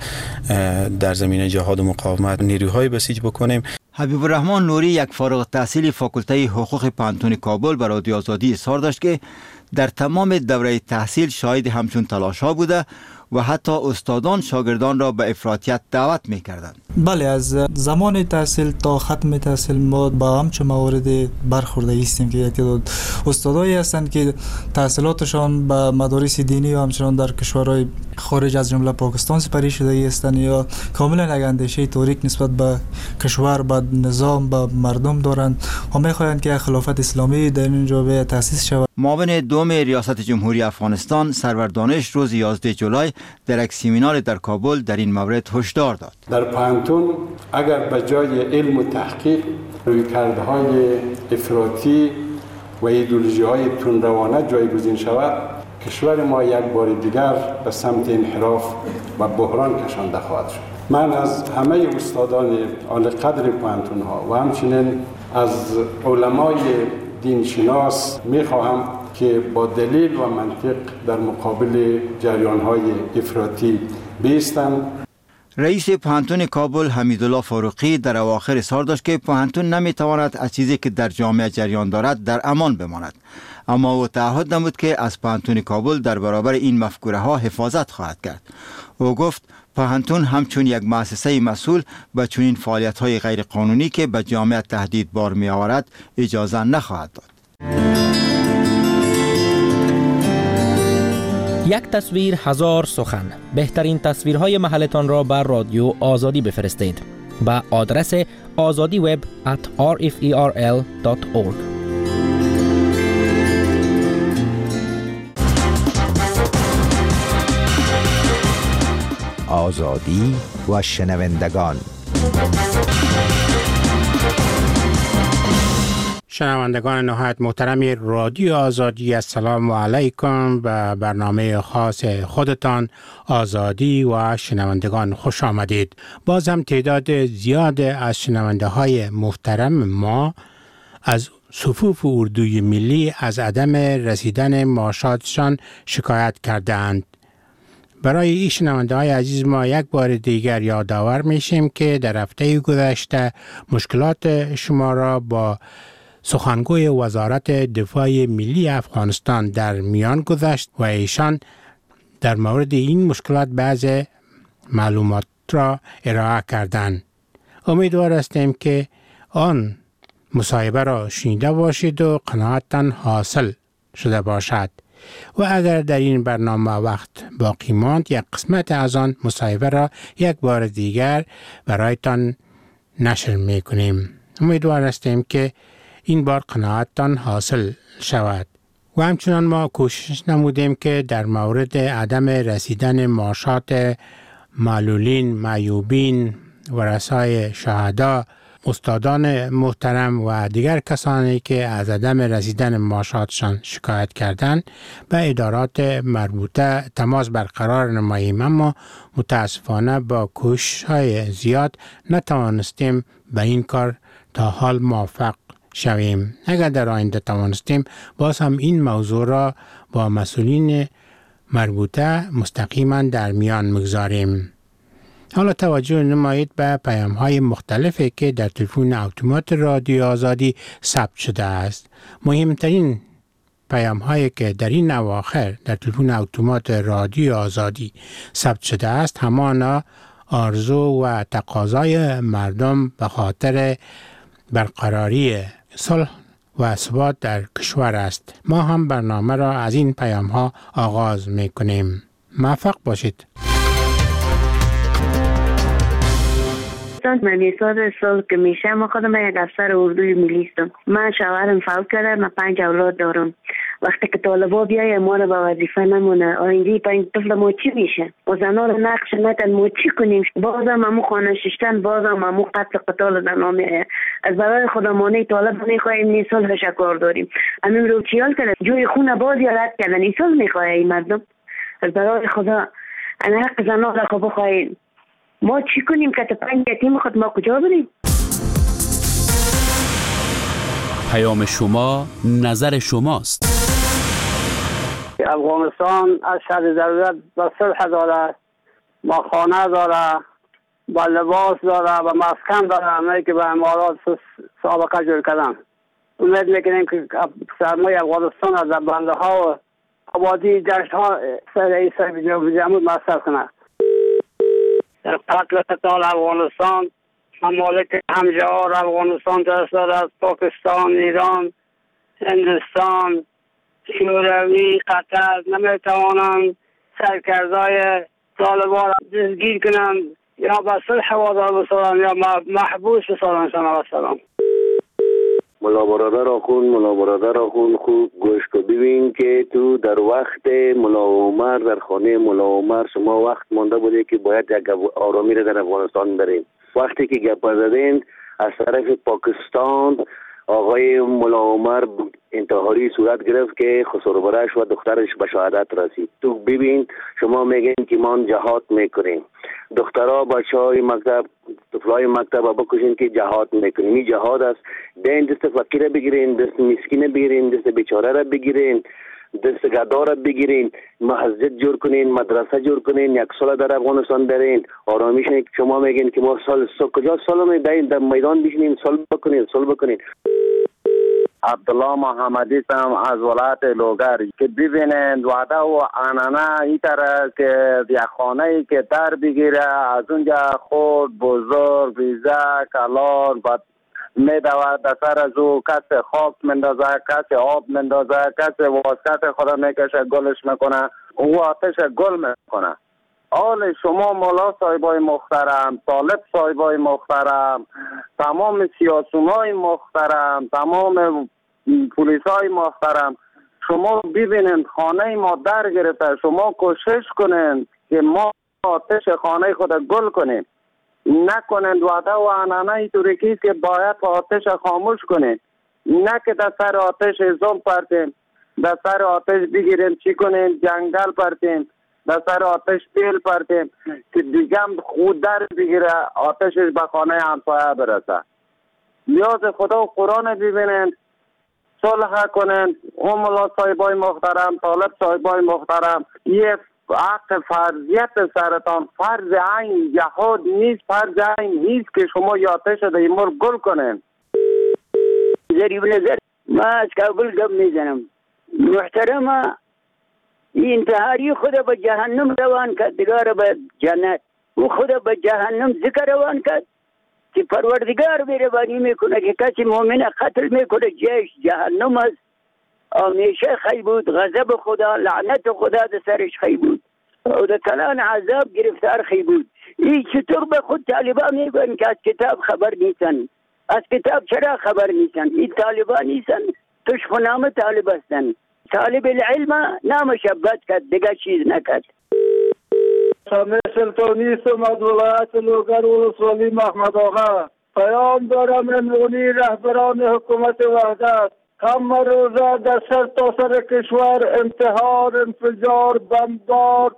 در زمینه جهاد و مقاومت نیروهای بسیج بکنیم. حبیب الرحمن نوری، یک فارغ التحصیل فاکولته حقوق پوهنتون کابل، به رادیو آزادی اظهار داشت که در تمام دوره تحصیل شاهد همچون تلاش‌ها بوده و حتی استادان شاگردان را به افراطیت دعوت می‌کردند. بله، از زمان تحصیل تا ختم تحصیل ما با همچون موارد برخورده ایستیم که تعداد استادایی هستند که تحصیلاتشان به مدارس دینی و همچنان در کشورهای خارج از جمله پاکستان سپری شده هستند یا کاملا یک اندیشه تاریک نسبت به کشور، به نظام، به مردم دارند و می‌خواهند که خلافت اسلامی در اینجا به تأسیس شود. معاون دوم ریاست جمهوری افغانستان سرور دانش روز یازده جولای در یک سمینار در کابل در این مورد هشدار داد. در پوهنتون اگر به جای علم و تحقیق رویکردهای افراطی و ایدئولوژی‌های تندروانه جایگزین شود، کشور ما یک بار دیگر به سمت انحراف و بحران کشانده خواهد شد. من از همه استادان عالی قدر پوهنتون‌ها و همچنین از علمای دینشناس می‌خواهم که با دلیل و منطق در مقابل جریان‌های افراطی بایستند. رئیس پوهنتون کابل حمیدالله فاروقی در اواخر اظهار داشت که پوهنتون نمیتواند از چیزی که در جامعه جریان دارد در امان بماند، اما او تعهد نمود که از پوهنتون کابل در برابر این مفکوره ها حفاظت خواهد کرد. او گفت پوهنتون همچون یک مؤسسه مسئول به چنین فعالیت های غیر قانونی که به جامعه تهدید بار می آورد اجازه نخواهد داد. یک تصویر هزار سخن. بهترین تصویرهای محلتان را بر رادیو آزادی بفرستید به آدرس آزادی وب ات آر اف ای آر ال دات اورگ. آزادی و شنوندگان. شنوندگان نهایت محترم رادیو آزادی، السلام علیکم. به برنامه خاص خودتان آزادی و شنوندگان خوش آمدید. باز هم تعداد زیاد از شنونده های محترم ما از صفوف اردوی ملی از عدم رسیدن معاشاتشان شکایت کردند. برای این شنونده های عزیز ما یک بار دیگر یادآور میشیم که در هفته گذشته مشکلات شما را با سخنگوی وزارت دفاع ملی افغانستان در میان گذاشت و ایشان در مورد این مشکلات بعض معلومات را ارائه کردند. امیدوار هستیم که آن مصاحبه را شنیده باشید و قناعتان حاصل شده باشد و اگر در این برنامه وقت باقی ماند یک قسمت از آن مصاحبه را یک بار دیگر برایتان نشر میکنیم. امیدوار هستیم که این بار قناعتان حاصل شود و همچنان ما کوشش نمودیم که در مورد عدم رسیدن معاشات معلولین، معیوبین، ورثای شهدا، استادان محترم و دیگر کسانی که از عدم رسیدن معاشاتشان شکایت کردند به ادارات مربوطه تماس برقرار نماییم، اما متاسفانه با کوشش‌های زیاد نتوانستیم به این کار تا حال موفق شویم. اگر در آینده توانستیم باز هم این موضوع را با مسئولین مربوطه مستقیما در میان مگذاریم. حالا توجه نمایید به پیام های مختلفی که در تلفن اتومات رادیو آزادی ثبت شده است. مهمترین پیام هایی که در این اواخر در تلفن اتومات رادیو آزادی ثبت شده است همان آرزو و تقاضای مردم به خاطر برقراری صلح و ثبات در کشور است. ما هم برنامه را از این پیام ها آغاز می کنیم. موفق باشید. من میساد سال که میشه ما خودم یک افسر اردوی ملی هستم. من شوهرم فوت کرده، من پنج اولاد دارم. وقتی که طالبا بیای ما رو به وظیفه نمونه آینده پنج طفل ما چی میشه؟ و زنا رو نقش نکن ما چی کنیم؟ بازم همو خانه ششتن، بازم همو قتل قتال زنا میه. از برای خودمانه طالب میخواهیم این صلح شکار داریم. همین رو چیال کرد جوی خون بازی رد کردن این صلح میخواه این مردم. از برای خدا انا حق زنا را خب بخواهیم ما چی کنیم که پنج یتیم خود ما کجا بریم؟ پیام شما نظر شماست. افغانستان از شرط ضرورت با صلح داره، با خانه داره، با لباس داره، با مسکن داره، همه که به امارات سابقه جور کردن. امید میکنیم که سرمایه افغانستان از بنده ها و آبادی جشن ها سر ایسا بجمود مصرف کنه. در قتل قتال افغانستان ممالک همجوار افغانستان دست دارد، پاکستان، ایران، هندوستان، شوروی، قطر نمیتوانند سرکردای طالبان را دستگیر کنند یا به صلح وادار بسازند یا محبوس بسازند. شما سلام. ملا برادر آخون ملا برادر آخون خوب گوش کو ببین که تو در وقت ملا عمر در خانه ملا عمر شما وقت مانده بوده که باید یک آرامی را در افغانستان برین. وقتی که گپ زدین از طرف پاکستان آقای ملا عمر انتحاری صورت گرفت که خسروبرش و دخترش به شهادت رسید. تو ببین شما میگین که ما جهاد میکنیم، دخترها بچه های مکتب طفلای مکتب بکشین که جهاد میکنیم. این جهاد است. دین دست فقیر بگیرین، دست مسکین بگیرین، دست بیچاره را بگیرین، دست گدا را بگیرین، مسجد جور کنین، مدرسه جور کنین، یک سال در افغانستان برین آرامیش. شما میگین که ما سال سال کجا سال میدین در میدان بشینیم سال بکنین سال بکنین. عبدالله محمدی هم از ولایت لوگر که ببینند وعده و عنعنه این طرح که یک خانه ای که در بگیره از اونجا خود بزرگ بیزه کلان بد میدود در سر از او کس خاک مندازه، کس آب مندازه، کس واسکت خدا میکشه گلش میکنه، او آتش گل میکنه. حال شما مولا صاحبای محترم، طالب صاحبای محترم، تمام سیاسونای محترم، تمام پولیسای محترم، شما ببینید خانه ما در گرفته، شما کوشش کنید که ما آتش خانه خود گل کنیم، نکنید وعده و عنعنه اینطوری که باید آتش خاموش کنید، نه که در سر آتش زوم پرتیم، در سر آتش بگیریم چی کنیم جنگل پرتیم، در سر آتش تیل پرتیم که دیگه خود در بگیره آتشش به خانه همسایه برسه. نیاز خدا و قرآن ببینید، صلح کنید. اون ملا صاحبای محترم، طالب صاحبای محترم، یه حق فرضیت سرطان فرض عین جهاد نیست، فرض عین نیست که شما یا آتش در این ملک گل کنید. ضریب نظر ما از کابل گپ میزنم. محترمه این انتحاری خود به جهنم روان کرد، دیگر به جنت. او خود به جهنم ذکر روان کرد که پروردگار مهربانی میکنه که کسی مؤمن قتل میکنه جهش جهنم است. همیشه خی بود، غضب خدا، لعنت خدا در سرش خی بود و در کلان عذاب گرفتار خی بود. این چطور به خود طالبان میگن که از کتاب خبر نیستن؟ از کتاب چرا خبر نیستن؟ این طالبان نیستن، توش نام طالب هستن. طالب العلم نامش بد کرد، دیگه چیز نکرد. سامع سلطانی است از ولایت لوگر ولسوالی محمد آقا. پیام دارم امروزی رهبران حکومت وحدت. کم روزه در سر تا سر کشور انتحار، انفجار، بمبار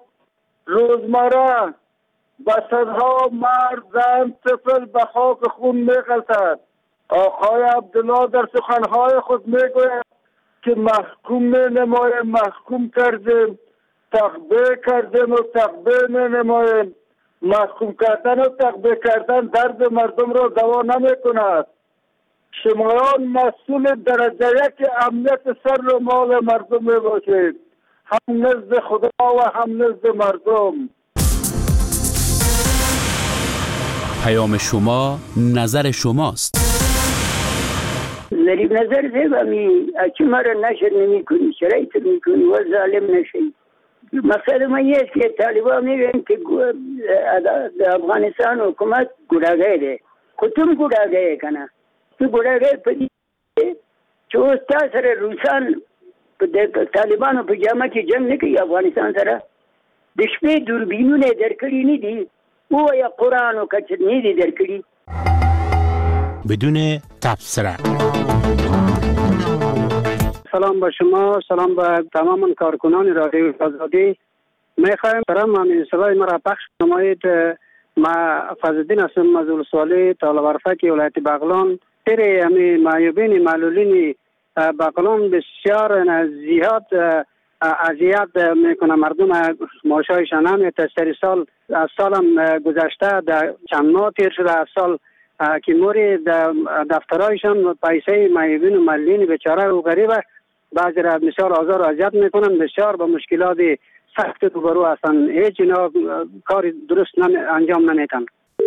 روزمره به صدها مرد، زن، طفل به خاک خون میغلطد. آقای عبدالله در سخنهای خود میگوید که محکوم می نمایم، محکوم کردیم، تقبیه کردیم و تقبیه می نمایم. محکوم کردن و تقبیه کردن درد مردم را دوا نمی کند. شمایان مسئول درجه یک امنیت سر و مال مردم می باشید، هم نزد خدا و هم نزد مردم. پیام شما نظر شماست. ظریف نظر زیبامی اچی مرا نشر نمی کنی، شرایط می کنی و ظالم نشی. مقصد ما یه است که طالبان میگن که افغانستان حکومت گناهگار ده. خودتون گناهگار کنه. تو گناهگار پدی چه استاد سر روسان طالبان و پجامه که جنگ نکی افغانستان سره دشپه دوربینونه درکلی نیدی او یا قرآن و کچر نیدی درکلی بدون تبصره. سلام با شما، سلام با تمام کارکنان رادیو آزادی. میخوایم برام همین صدای مرا پخش نمایید. ما فضلالدین هستم، مسئول سوالی طالب‌ارفک ولایت بغلان. تیره همین معیوبین معلولین بغلان بسیار زیاد اذیت میکنه مردم، معاشایشان نمیده. سری سال از سالم گذشته در چند ماه تیر شده از سال که موری دفترایشان پیسه معیوبین و معلولین بیچاره و غریبه بعضی را بسیار آزار و اذیت میکنن، بسیار با مشکلات سخت روبرو هستند، هیچ اینا کار درست نمی انجام نمیتن.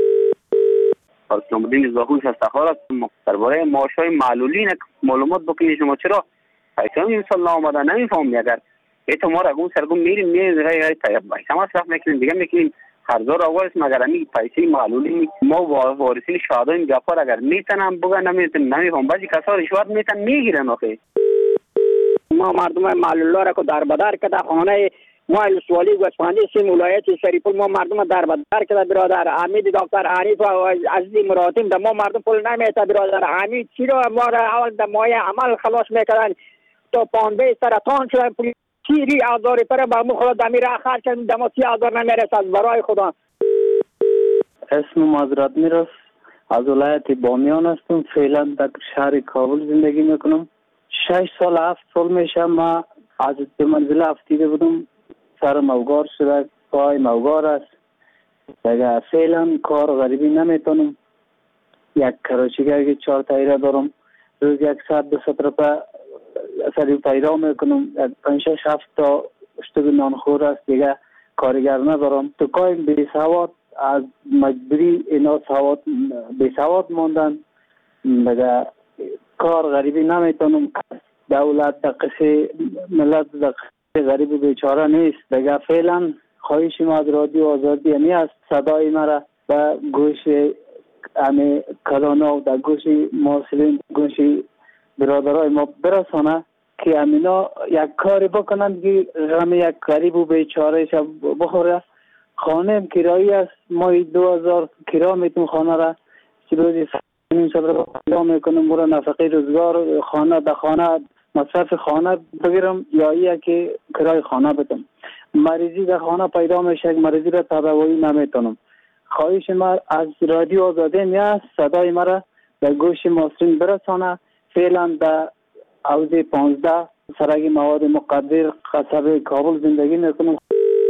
اسلام الدین زاهوش از تخار هستم. درباره معاشهای معلولین معلومات بکنید شما چرا پیسه این سال نامده نمیفهمید؟ اگر ایتو ما را اون سرگون میریم میریم غیر غیر طیب پیسه مصرف میکنیم دیگه میکنیم خرزار آواز مگر امی پیسه معلولین ما وارثین شهدای گپار اگر میتونم بگن نمیتونم نمیفهم. بعضی کسا رشوت میتن میگیرن. آخه ما مردم معلولا را که در بدر کده خانه ما السوالی گوسفندی سیم ولایت شریف‌ال ما مردم در بدر کده برادر حمید دکتر حنیف و عزیز مراتیم ده ما مردم پول نمیته برادر حمید چی رو ما را اول ده مایه عمل خلاص میکردن تو پانبه سرطان شدن پولی چیری آزاری پر با مو خدا دمی را خرج کردن دما سی آزار نمیرسد برای خدا. اسم معذرت میرس از ولایت بامیان هستم، فعلا در شهر کابل زندگی میکنم. شش سال هفت سال میشه ما از منزل افتیده بودم، سر موگار شده، پای موگار است دیگه. فعلا کار غریبی نمیتونم. یک کراچیگه چهار تایره دارم، روز یک ساعت دو ست روپه سری تایره میکنم. پنج شش هفت تا اشتگ نانخور است دیگه، کارگر ندارم. تو کایم بی سواد از مجبوری اینا سواد بی سواد ماندن دیگه، کار غریبی نمیتونم. دولت دقیقه ملت دقیقه غریب بیچاره نیست دیگه. فعلا خواهش ما از رادیو آزادی همی است صدای مرا و گوش امی کلانا و در گوش موصلین گوش برادرای ما برسانه که امینا یک کاری بکنند که غم یک غریب و بیچاره شب بخوره. خانه کرایی است، ماهی دو هزار کرا میتون خانه را چی روزی این سال را پیدا میکنم برای نفقه روزگار خانه در خانه مصرف خانه بگیرم یا ایه که کرای خانه بدم. مریضی در خانه پیدا میشه، مریضی را تداوی نمیتونم. خواهش ما از رادیو آزادی میاد صدای مرا در گوش ماسرین برسانه. فعلا در حوض پانزده سرگی مواد مقدر قصبه کابل زندگی میکنم.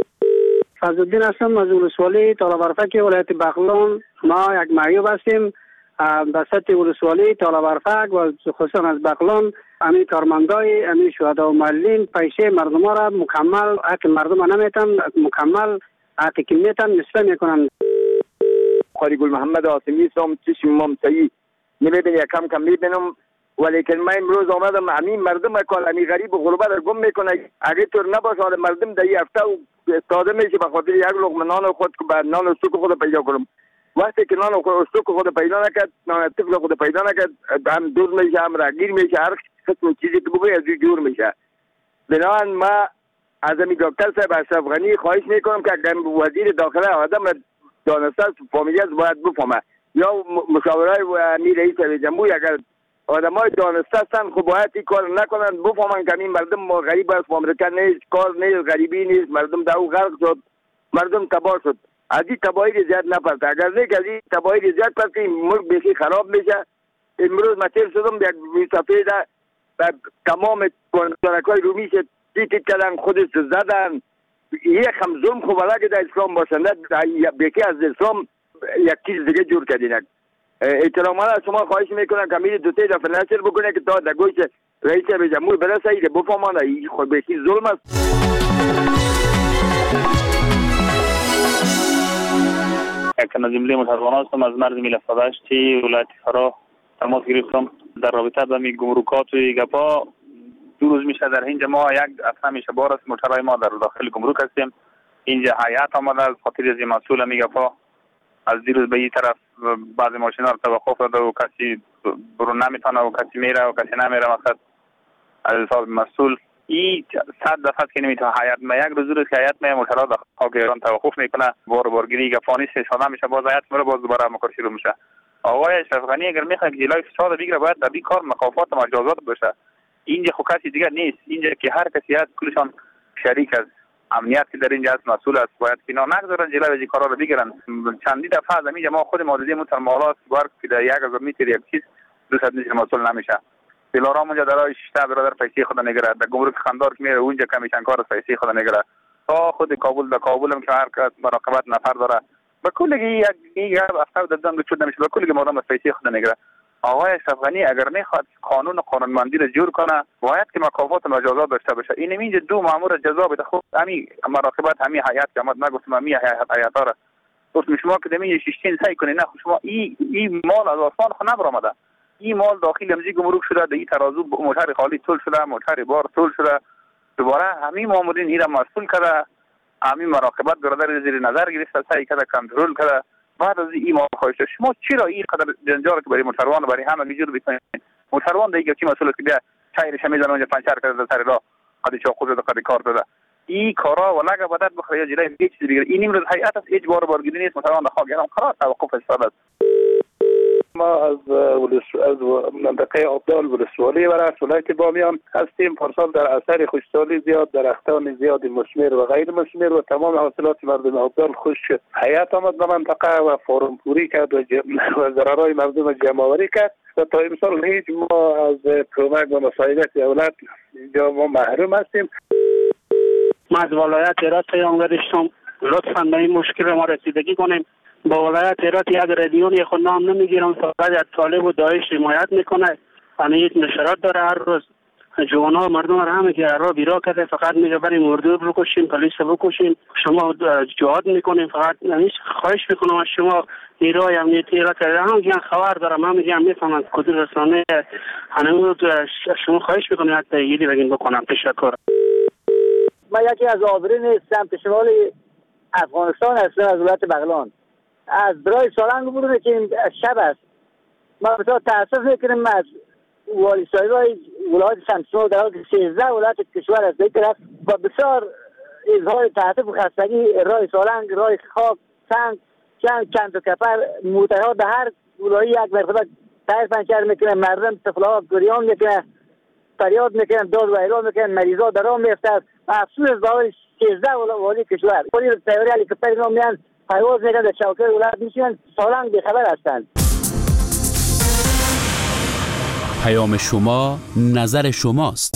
فضلالدین هستم، مسئول سوالی طالب‌ارفک ولایت بغلان. ما یک معیوب هستیم در سطح ولسوالی طالب‌ارفک و خصوصا از بغلان. امی کارمندای امی شهدا و معلولین پیسه مردم را مکمل حق مردم نمیتن، مکمل حق که میتن نصفه میکنن. خالی گل محمد آسمی سام چشم ممتعی نمیبین یک کم کم میبینم، ولیکن من امروز آمدم همین مردم کال امی غریب و غربت را گم میکنه. اگه طور نباشه مردم در این هفته استاده میشه به خاطر یک لقمه نان خود که به نان و سوک خود پیدا کنم. وقتی که نان و سوک خود پیدا نکرد، نان طفل خود پیدا نکرد، هم دوز میشه، هم رگیر میشه، هر قسم چیزی که بگوی از جور میشه. بنابراین ما از امی دکتر صاحب اشرف غنی خواهش میکنم که اگر وزیر داخله آدم دانسته فامیلی از باید بفهمه، یا مشاورای و امی رئیس جمهوری اگر آدمای دانسته هستن خب باید این کار نکنن، بفهمن که این مردم ما غریب است، امریکا نیست، کار نیست، غریبی نیست، مردم داو غرق شد، مردم تباه شد. از این تباهی زیاد نپرده. اگر نه که از این تباهی زیاد پرده این ملک بیخی خراب میشه. امروز من تیر شدم یک سفیده و تمام کنترکای رومی شد تیتیت کردن، خودش زدن. یک هم ظلم خب علاقه در اسلام باشنده بیکی از اسلام یک چیز دیگه جور کردین. احتراما از شما خواهش میکنم که میری دو سه دفعه نشر بکنه که تا در گوش رئیس جمهور برسه که بفهمانه این خود بهشی ظلم است. یک نظیملی متروان هستم از مرز میلفداشتی ولایت فرا تماس گرفتم در رابطه با می گمرکات و گپا. دو روز میشه در اینجا ما یک هفته میشه بار است موترهای ما در داخل گمرک هستیم. اینجا هیئت آمده از خاطر از مسئول می گپا از دیروز به این طرف بعض ماشینا رو توقف داده و کسی برون نمیتونه و کسی میره و کسی نمیره مثلا از حساب مسئول این صد دفعه که نمیتونه هیئت ما یک روز روز که هیئت ما موترها در خاک ایران توقف میکنه بار بارگیری گفانی شده میشه باز هیئت میره باز دوباره مکار شروع میشه. آقای اشرف غنی اگر میخواد که جلوی فساد بگیره باید در این کار مکافات مجازات بشه. اینجا خو کسی دیگر نیست، اینجا که هر کسی هست کلشان شریک است. امنیت که در اینجا است مسئول است باید که اینا نگذارن جلوی این کارا رو بگیرن. چندی دفعه از اینجا ما خود مادی مترمالات بار که در یک هزار متر یک چیز دو صد متر مسئول نمیشه. دلارام اونجا درای شش برادر پیسه خود نگیره در گمرک خندار که میره اونجا کمیشن کار پیسه خود نگیره تا خود کابل در کابل هم که هر کس مراقبت نفر داره به کلی یک یک هفته دادن به چود نمیشه به کلی مردم پیسه خود نگیره. آقای اشرف غنی اگر میخواد قانون و قانونمندی رو جور کنه باید که مکافات و مجازات داشته باشه. این اینجا دو مامور جزا بده خود همین مراقبت همین هیئت که آمد نگفتم همین هیئت ها گفتم شما که دمی شیشتین سعی کنین نه شما این این مال از آسمان خو نبرآمده. این مال داخل امزی گمرک شده در این ترازو موتر خالی تول شده موتر بار تول شده دوباره همین مامورین این را مسئول کرده همین مراقبت برادر زیر نظر گرفته سعی کرده کنترل کرده. بعد از این ما خواهش شما چرا این قدر جنجال که برای موتروان برای همه میجور بکنید موتروان دیگه کی مسئول است که بیا تایرش میزنه اونجا پنچر کرده سر راه قضیه چاقو زده قضیه کار داده این کارا ولا بدت بخره جلوی هیچ چیز دیگه این امروز هیئت است هیچ بار بارگیری نیست موتروان در خاک ایران قرار توقف استاد است. ما از از منطقه عبدال ولسوالی و ولایت بامیان هستیم. پارسال در اثر خشکسالی زیاد درختان زیاد مثمر و غیر مثمر و تمام حاصلات مردم عبدال خشک شد. هیئت آمد به منطقه و فورم پوری کرد و, و ضررهای مردم جمع آوری کرد و تا امسال هیچ ما از کمک و مساعدت دولت اینجا ما محروم هستیم. ما از ولایت هرات پیام گذاشتم لطفاً به این مشکل ما رسیدگی کنیم. با ولایت هرات یک رادیونی خود نام نمیگیرم فقط از طالب و داعش حمایت میکنه. همه یک نشرات داره هر روز جوانا مردم را همه که را بیرا کرده فقط میگه بریم مردود بکشیم پلیس بکشیم شما جهاد میکنیم فقط هیچ خواهش میکنم از شما نیروهای امنیتی را که هم میگن خبر دارم هم میگن میفهمن کدوم رسانه هنوز شما خواهش میکنم حتی یکی بگین بکنم. تشکر. ما یکی از آبرین سمت شمال افغانستان هستم از ولایت بغلان از برای سالنگ بودم که شب است ما بسیار تاسف میکنیم از والی صاحبای ولایت شمسون در حال که سیزده ولایت کشور است به طرف و بسیار اظهار تاسف و خستگی رای سالنگ رای خاک سنگ چند چند و کپر موترها در هر ولایت یک مرتبه تایر پنچر میکنه مردم طفلها گریان میکنه فریاد میکنن داد و اعلام میکنن مریضا در راه میافتند و افسوس از باور سیزده والی کشور ولی تیاری هلیکوپتر اینا میان پرواز میکنن در چوکه ولایت میشینن سالنگ بیخبر هستند. پیام شما نظر شماست.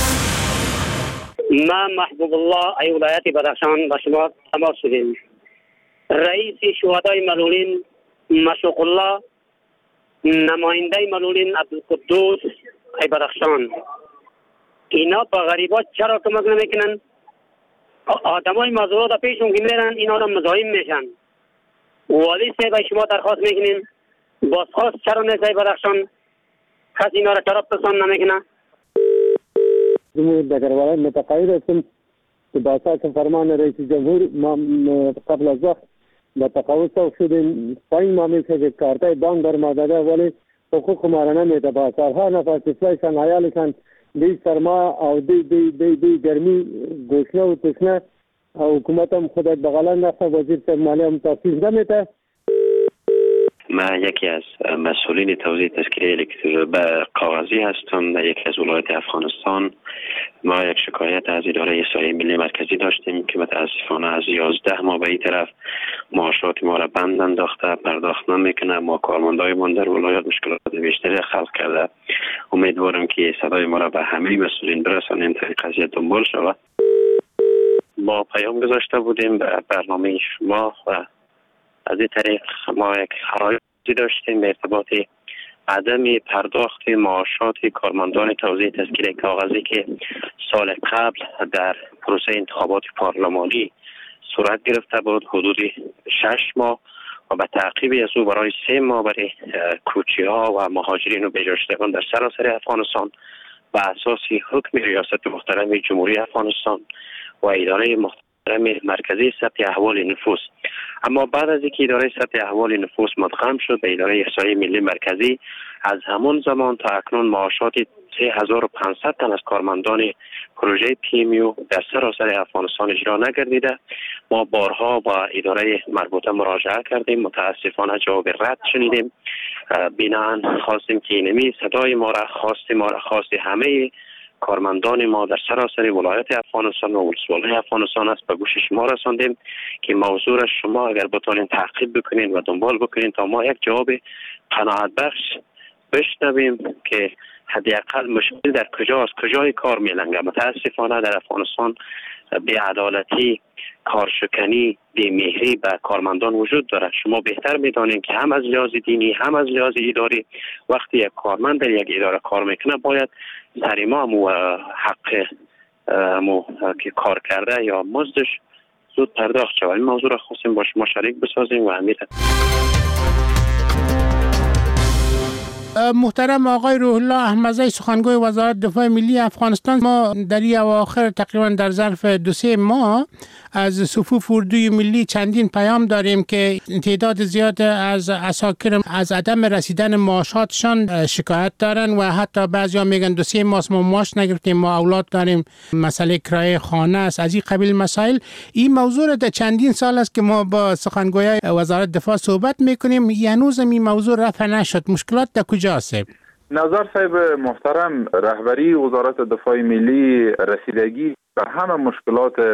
ما محبوب الله ای ولایت بدخشان با شما تماس شدیم. رئیس شهدای ملولین مشوق الله نماینده ملولین عبدالقدوس ای بدخشان اینا با غریبات چرا کمک نمیکنن؟ آدمای مزرعه پیشون که میرن اینا را مزاحم میشن. والی صاحب شما درخواست میکنیم بازخواست چرا نیست ای بدخشان کسی اینا را چرا پسند نمیکنه؟ جمهور دگرواران متقاعد هستم که با اساس فرمان رئیس جمهور ما قبل از وقت به تقاعد سوق شدیم. پایین ما میشه که کارتای بانک بر ما داده ولی حقوق ما را نمیده. با سالها نفر طفلایشان عیالشان دی سرما او دی دی دی دی گرمی گوشنه و تشنه حکومت هم خودت بغلان نفت وزیر صاحب مالی هم تحفیز نمیده. ما یکی از مسئولین توزیع تذکره به کاغذی هستم در یکی از ولایت افغانستان. ما یک شکایت از اداره احصایه ملی مرکزی داشتیم که متاسفانه از یازده ماه به این طرف معاشات ما را بند انداخته پرداخت نمیکنه. ما کارمندای من در ولایت مشکلات بیشتری خلق کرده. امیدوارم که صدای ما را به همه مسئولین برسانیم تا این قضیه دنبال شود. ما پیام گذاشته بودیم به برنامه شما و از این طریق ما یک خرایط داشتیم به ارتباط عدم پرداخت معاشات کارمندان توزیع تذکره کاغذی که سال قبل در پروسه انتخابات پارلمانی صورت گرفته بود، حدود شش ماه و به تعقیب از او برای سه ماه برای کوچی ها و مهاجرین و بجاشتگان در سراسر افغانستان به اساس حکم ریاست محترم جمهوری افغانستان و اداره محترم مرکزی ثبت احوال نفوس. اما بعد از اینکه اداره ثبت احوال نفوس مدغم شد به اداره احصایی ملی مرکزی، از همون زمان تا اکنون معاشات سه هزار و پانصد تن از کارمندان پروژه پی ام یو در سراسر افغانستان اجرا نگردیده. ما بارها با اداره مربوطه مراجعه کردیم، متاسفانه جواب رد شنیدیم. بناهن خواستیم که اینمی صدای ما را خواست ما را خواست همه کارمندان ما در سراسر ولایت افغانستان و ولسوالی افغانستان است به گوش شما رساندیم که موضوع را شما اگر بتونین تعقیب بکنین و دنبال بکنین تا ما یک جواب قناعت بخش بشنویم که حداقل مشکل در کجاست، کجای کار میلنگه. متاسفانه در افغانستان بی‌عدالتی، کارشکنی، بی‌مهری به کارمندان وجود دارد. شما بهتر میدانید که هم از لحاظ دینی هم از لحاظ اداری وقتی یک کارمند در یک اداره کار میکنه باید سریما مو حق مو که کار کرده یا مزدش زود پرداخت شود. این موضوع را خواستیم با شما شریک بسازیم و امید محترم آقای روح الله احمدزی، سخنگوی وزارت دفاع ملی افغانستان، ما در این اواخر تقریبا در ظرف دو سه ماه از صفوف اردوی ملی چندین پیام داریم که تعداد زیاد از عساکر از عدم رسیدن معاشاتشان شکایت دارن و حتی بعضیا میگن دو سه ماه ما معاش نگرفتیم، ما اولاد داریم، مسئله کرایه خانه است، از این قبیل مسائل. این موضوع در چندین سال است که ما با سخنگوی وزارت دفاع صحبت میکنیم، هنوز این موضوع رفع نشد. مشکلات در کجاست؟ نظر صاحب محترم، رهبری وزارت دفاع ملی رسیدگی بر همه مشکلات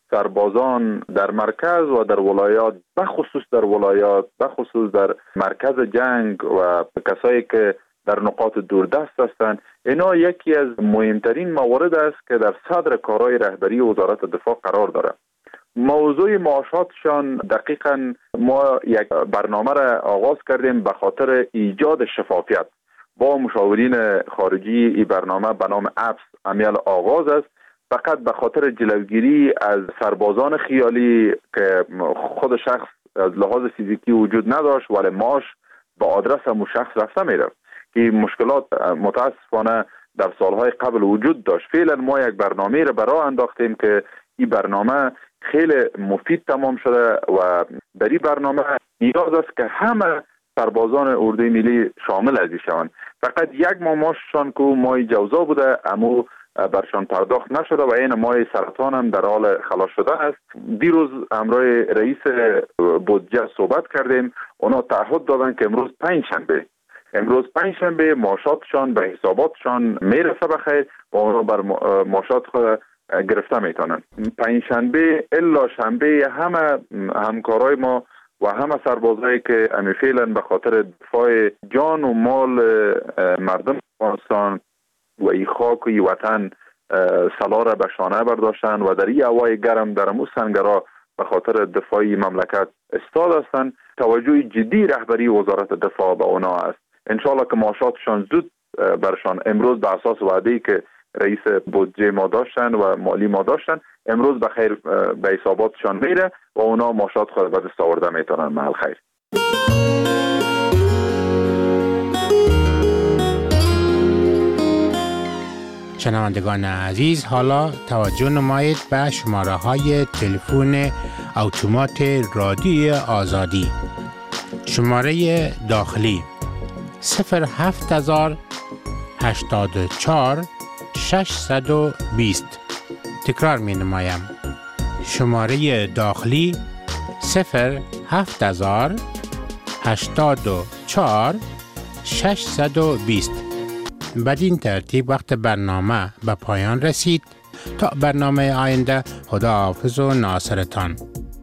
سربازان در مرکز و در ولایات، بخصوص در ولایات، بخصوص در مرکز جنگ و کسایی که در نقاط دوردست هستند، اینا یکی از مهمترین موارد است که در صدر کارهای رهبری وزارت دفاع قرار دارد. موضوع معاشاتشان دقیقاً ما یک برنامه را آغاز کردیم به خاطر ایجاد شفافیت با مشاورین خارجی. این برنامه به نام اپس عمل آغاز است، فقط به خاطر جلوگیری از سربازان خیالی که خود شخص از لحاظ فیزیکی وجود نداشت ولی معاش به آدرس همون شخص رفته میره که مشکلات متاسفانه در سالهای قبل وجود داشت. فعلا ما یک برنامه را برای انداختیم که این برنامه خیلی مفید تمام شده و در این برنامه نیاز است که همه سربازان اردوی ملی شامل از این شوند. فقط یک ماه معاششان که ماه جوزا بوده امو برشان پرداخت نشده و این ماه سرطان هم در حال خلاص شده است. دیروز همراه رئیس بودجه صحبت کردیم، اونا تعهد دادن که امروز پنج شنبه امروز پنج شنبه معاشاتشان به حساباتشان میرسه بخیر و اونا بر معاشات خود گرفته میتونن. پنج شنبه الا شنبه همه همکارای ما و همه سربازایی که امی فعلا به خاطر دفاع جان و مال مردم افغانستان و ای خاک و ای وطن سلا را به شانه برداشتن و در این هوای گرم در امو سنگرا به خاطر دفاعی مملکت استاد هستند، توجه جدی رهبری وزارت دفاع به اونا است. انشالله که معاشاتشان زود برشان امروز به اساس وعده‌ای که رئیس بودجه ما داشتن و مالی ما داشتن امروز به خیر به حساباتشان میره و اونا معاشات خود به دست آورده میتونن. محل خیر. شنوندگان عزیز، حالا توجه نمایید به شماره های تلفن اتومات رادیوی آزادی. شماره داخلی صفر هفت هزار هشتاد و چهار ششصد و بیست. تکرار می نمایم. شماره داخلی صفر هفت هزار هشتاد و چهار ششصد و بیست. بدین ترتیب وقت برنامه به پایان رسید. تا برنامه آینده، خداحافظ و ناصرتان.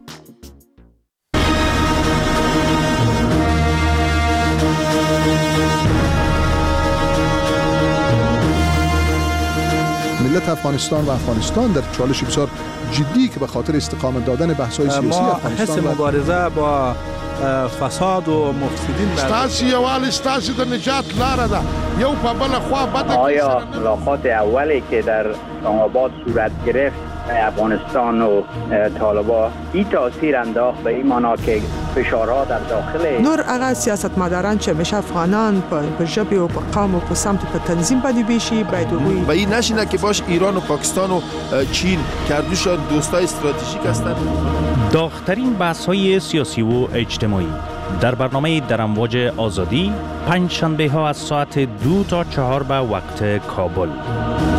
ملت افغانستان و افغانستان در چالش بسیار جدی که به خاطر استقامت دادن بحث‌های سیاسی ما افغانستان حس مبارزه با فساد و مفسدین ستاسي یوال ستاسي د نجات لاره ده یو په بل خوا بده. آیا ملاقات اولی که در اسلام آباد صورت گرفت افغانستان و طالبان این تاثیر انداخت به این معنا که فشارها در داخل نور هغه سیاستمداران چې همیشه افغانان په ژبه او په قوم او په سمت په تنظیم باندې بیشي باید وګوري و این نشینه که باش ایران و پاکستان و چین کردوشان دوستای استراتژیک هستند. داغ‌ترین بحث‌های سیاسی و اجتماعی در برنامه در امواج آزادی پنج شنبه ها از ساعت دو تا چهار به وقت کابل.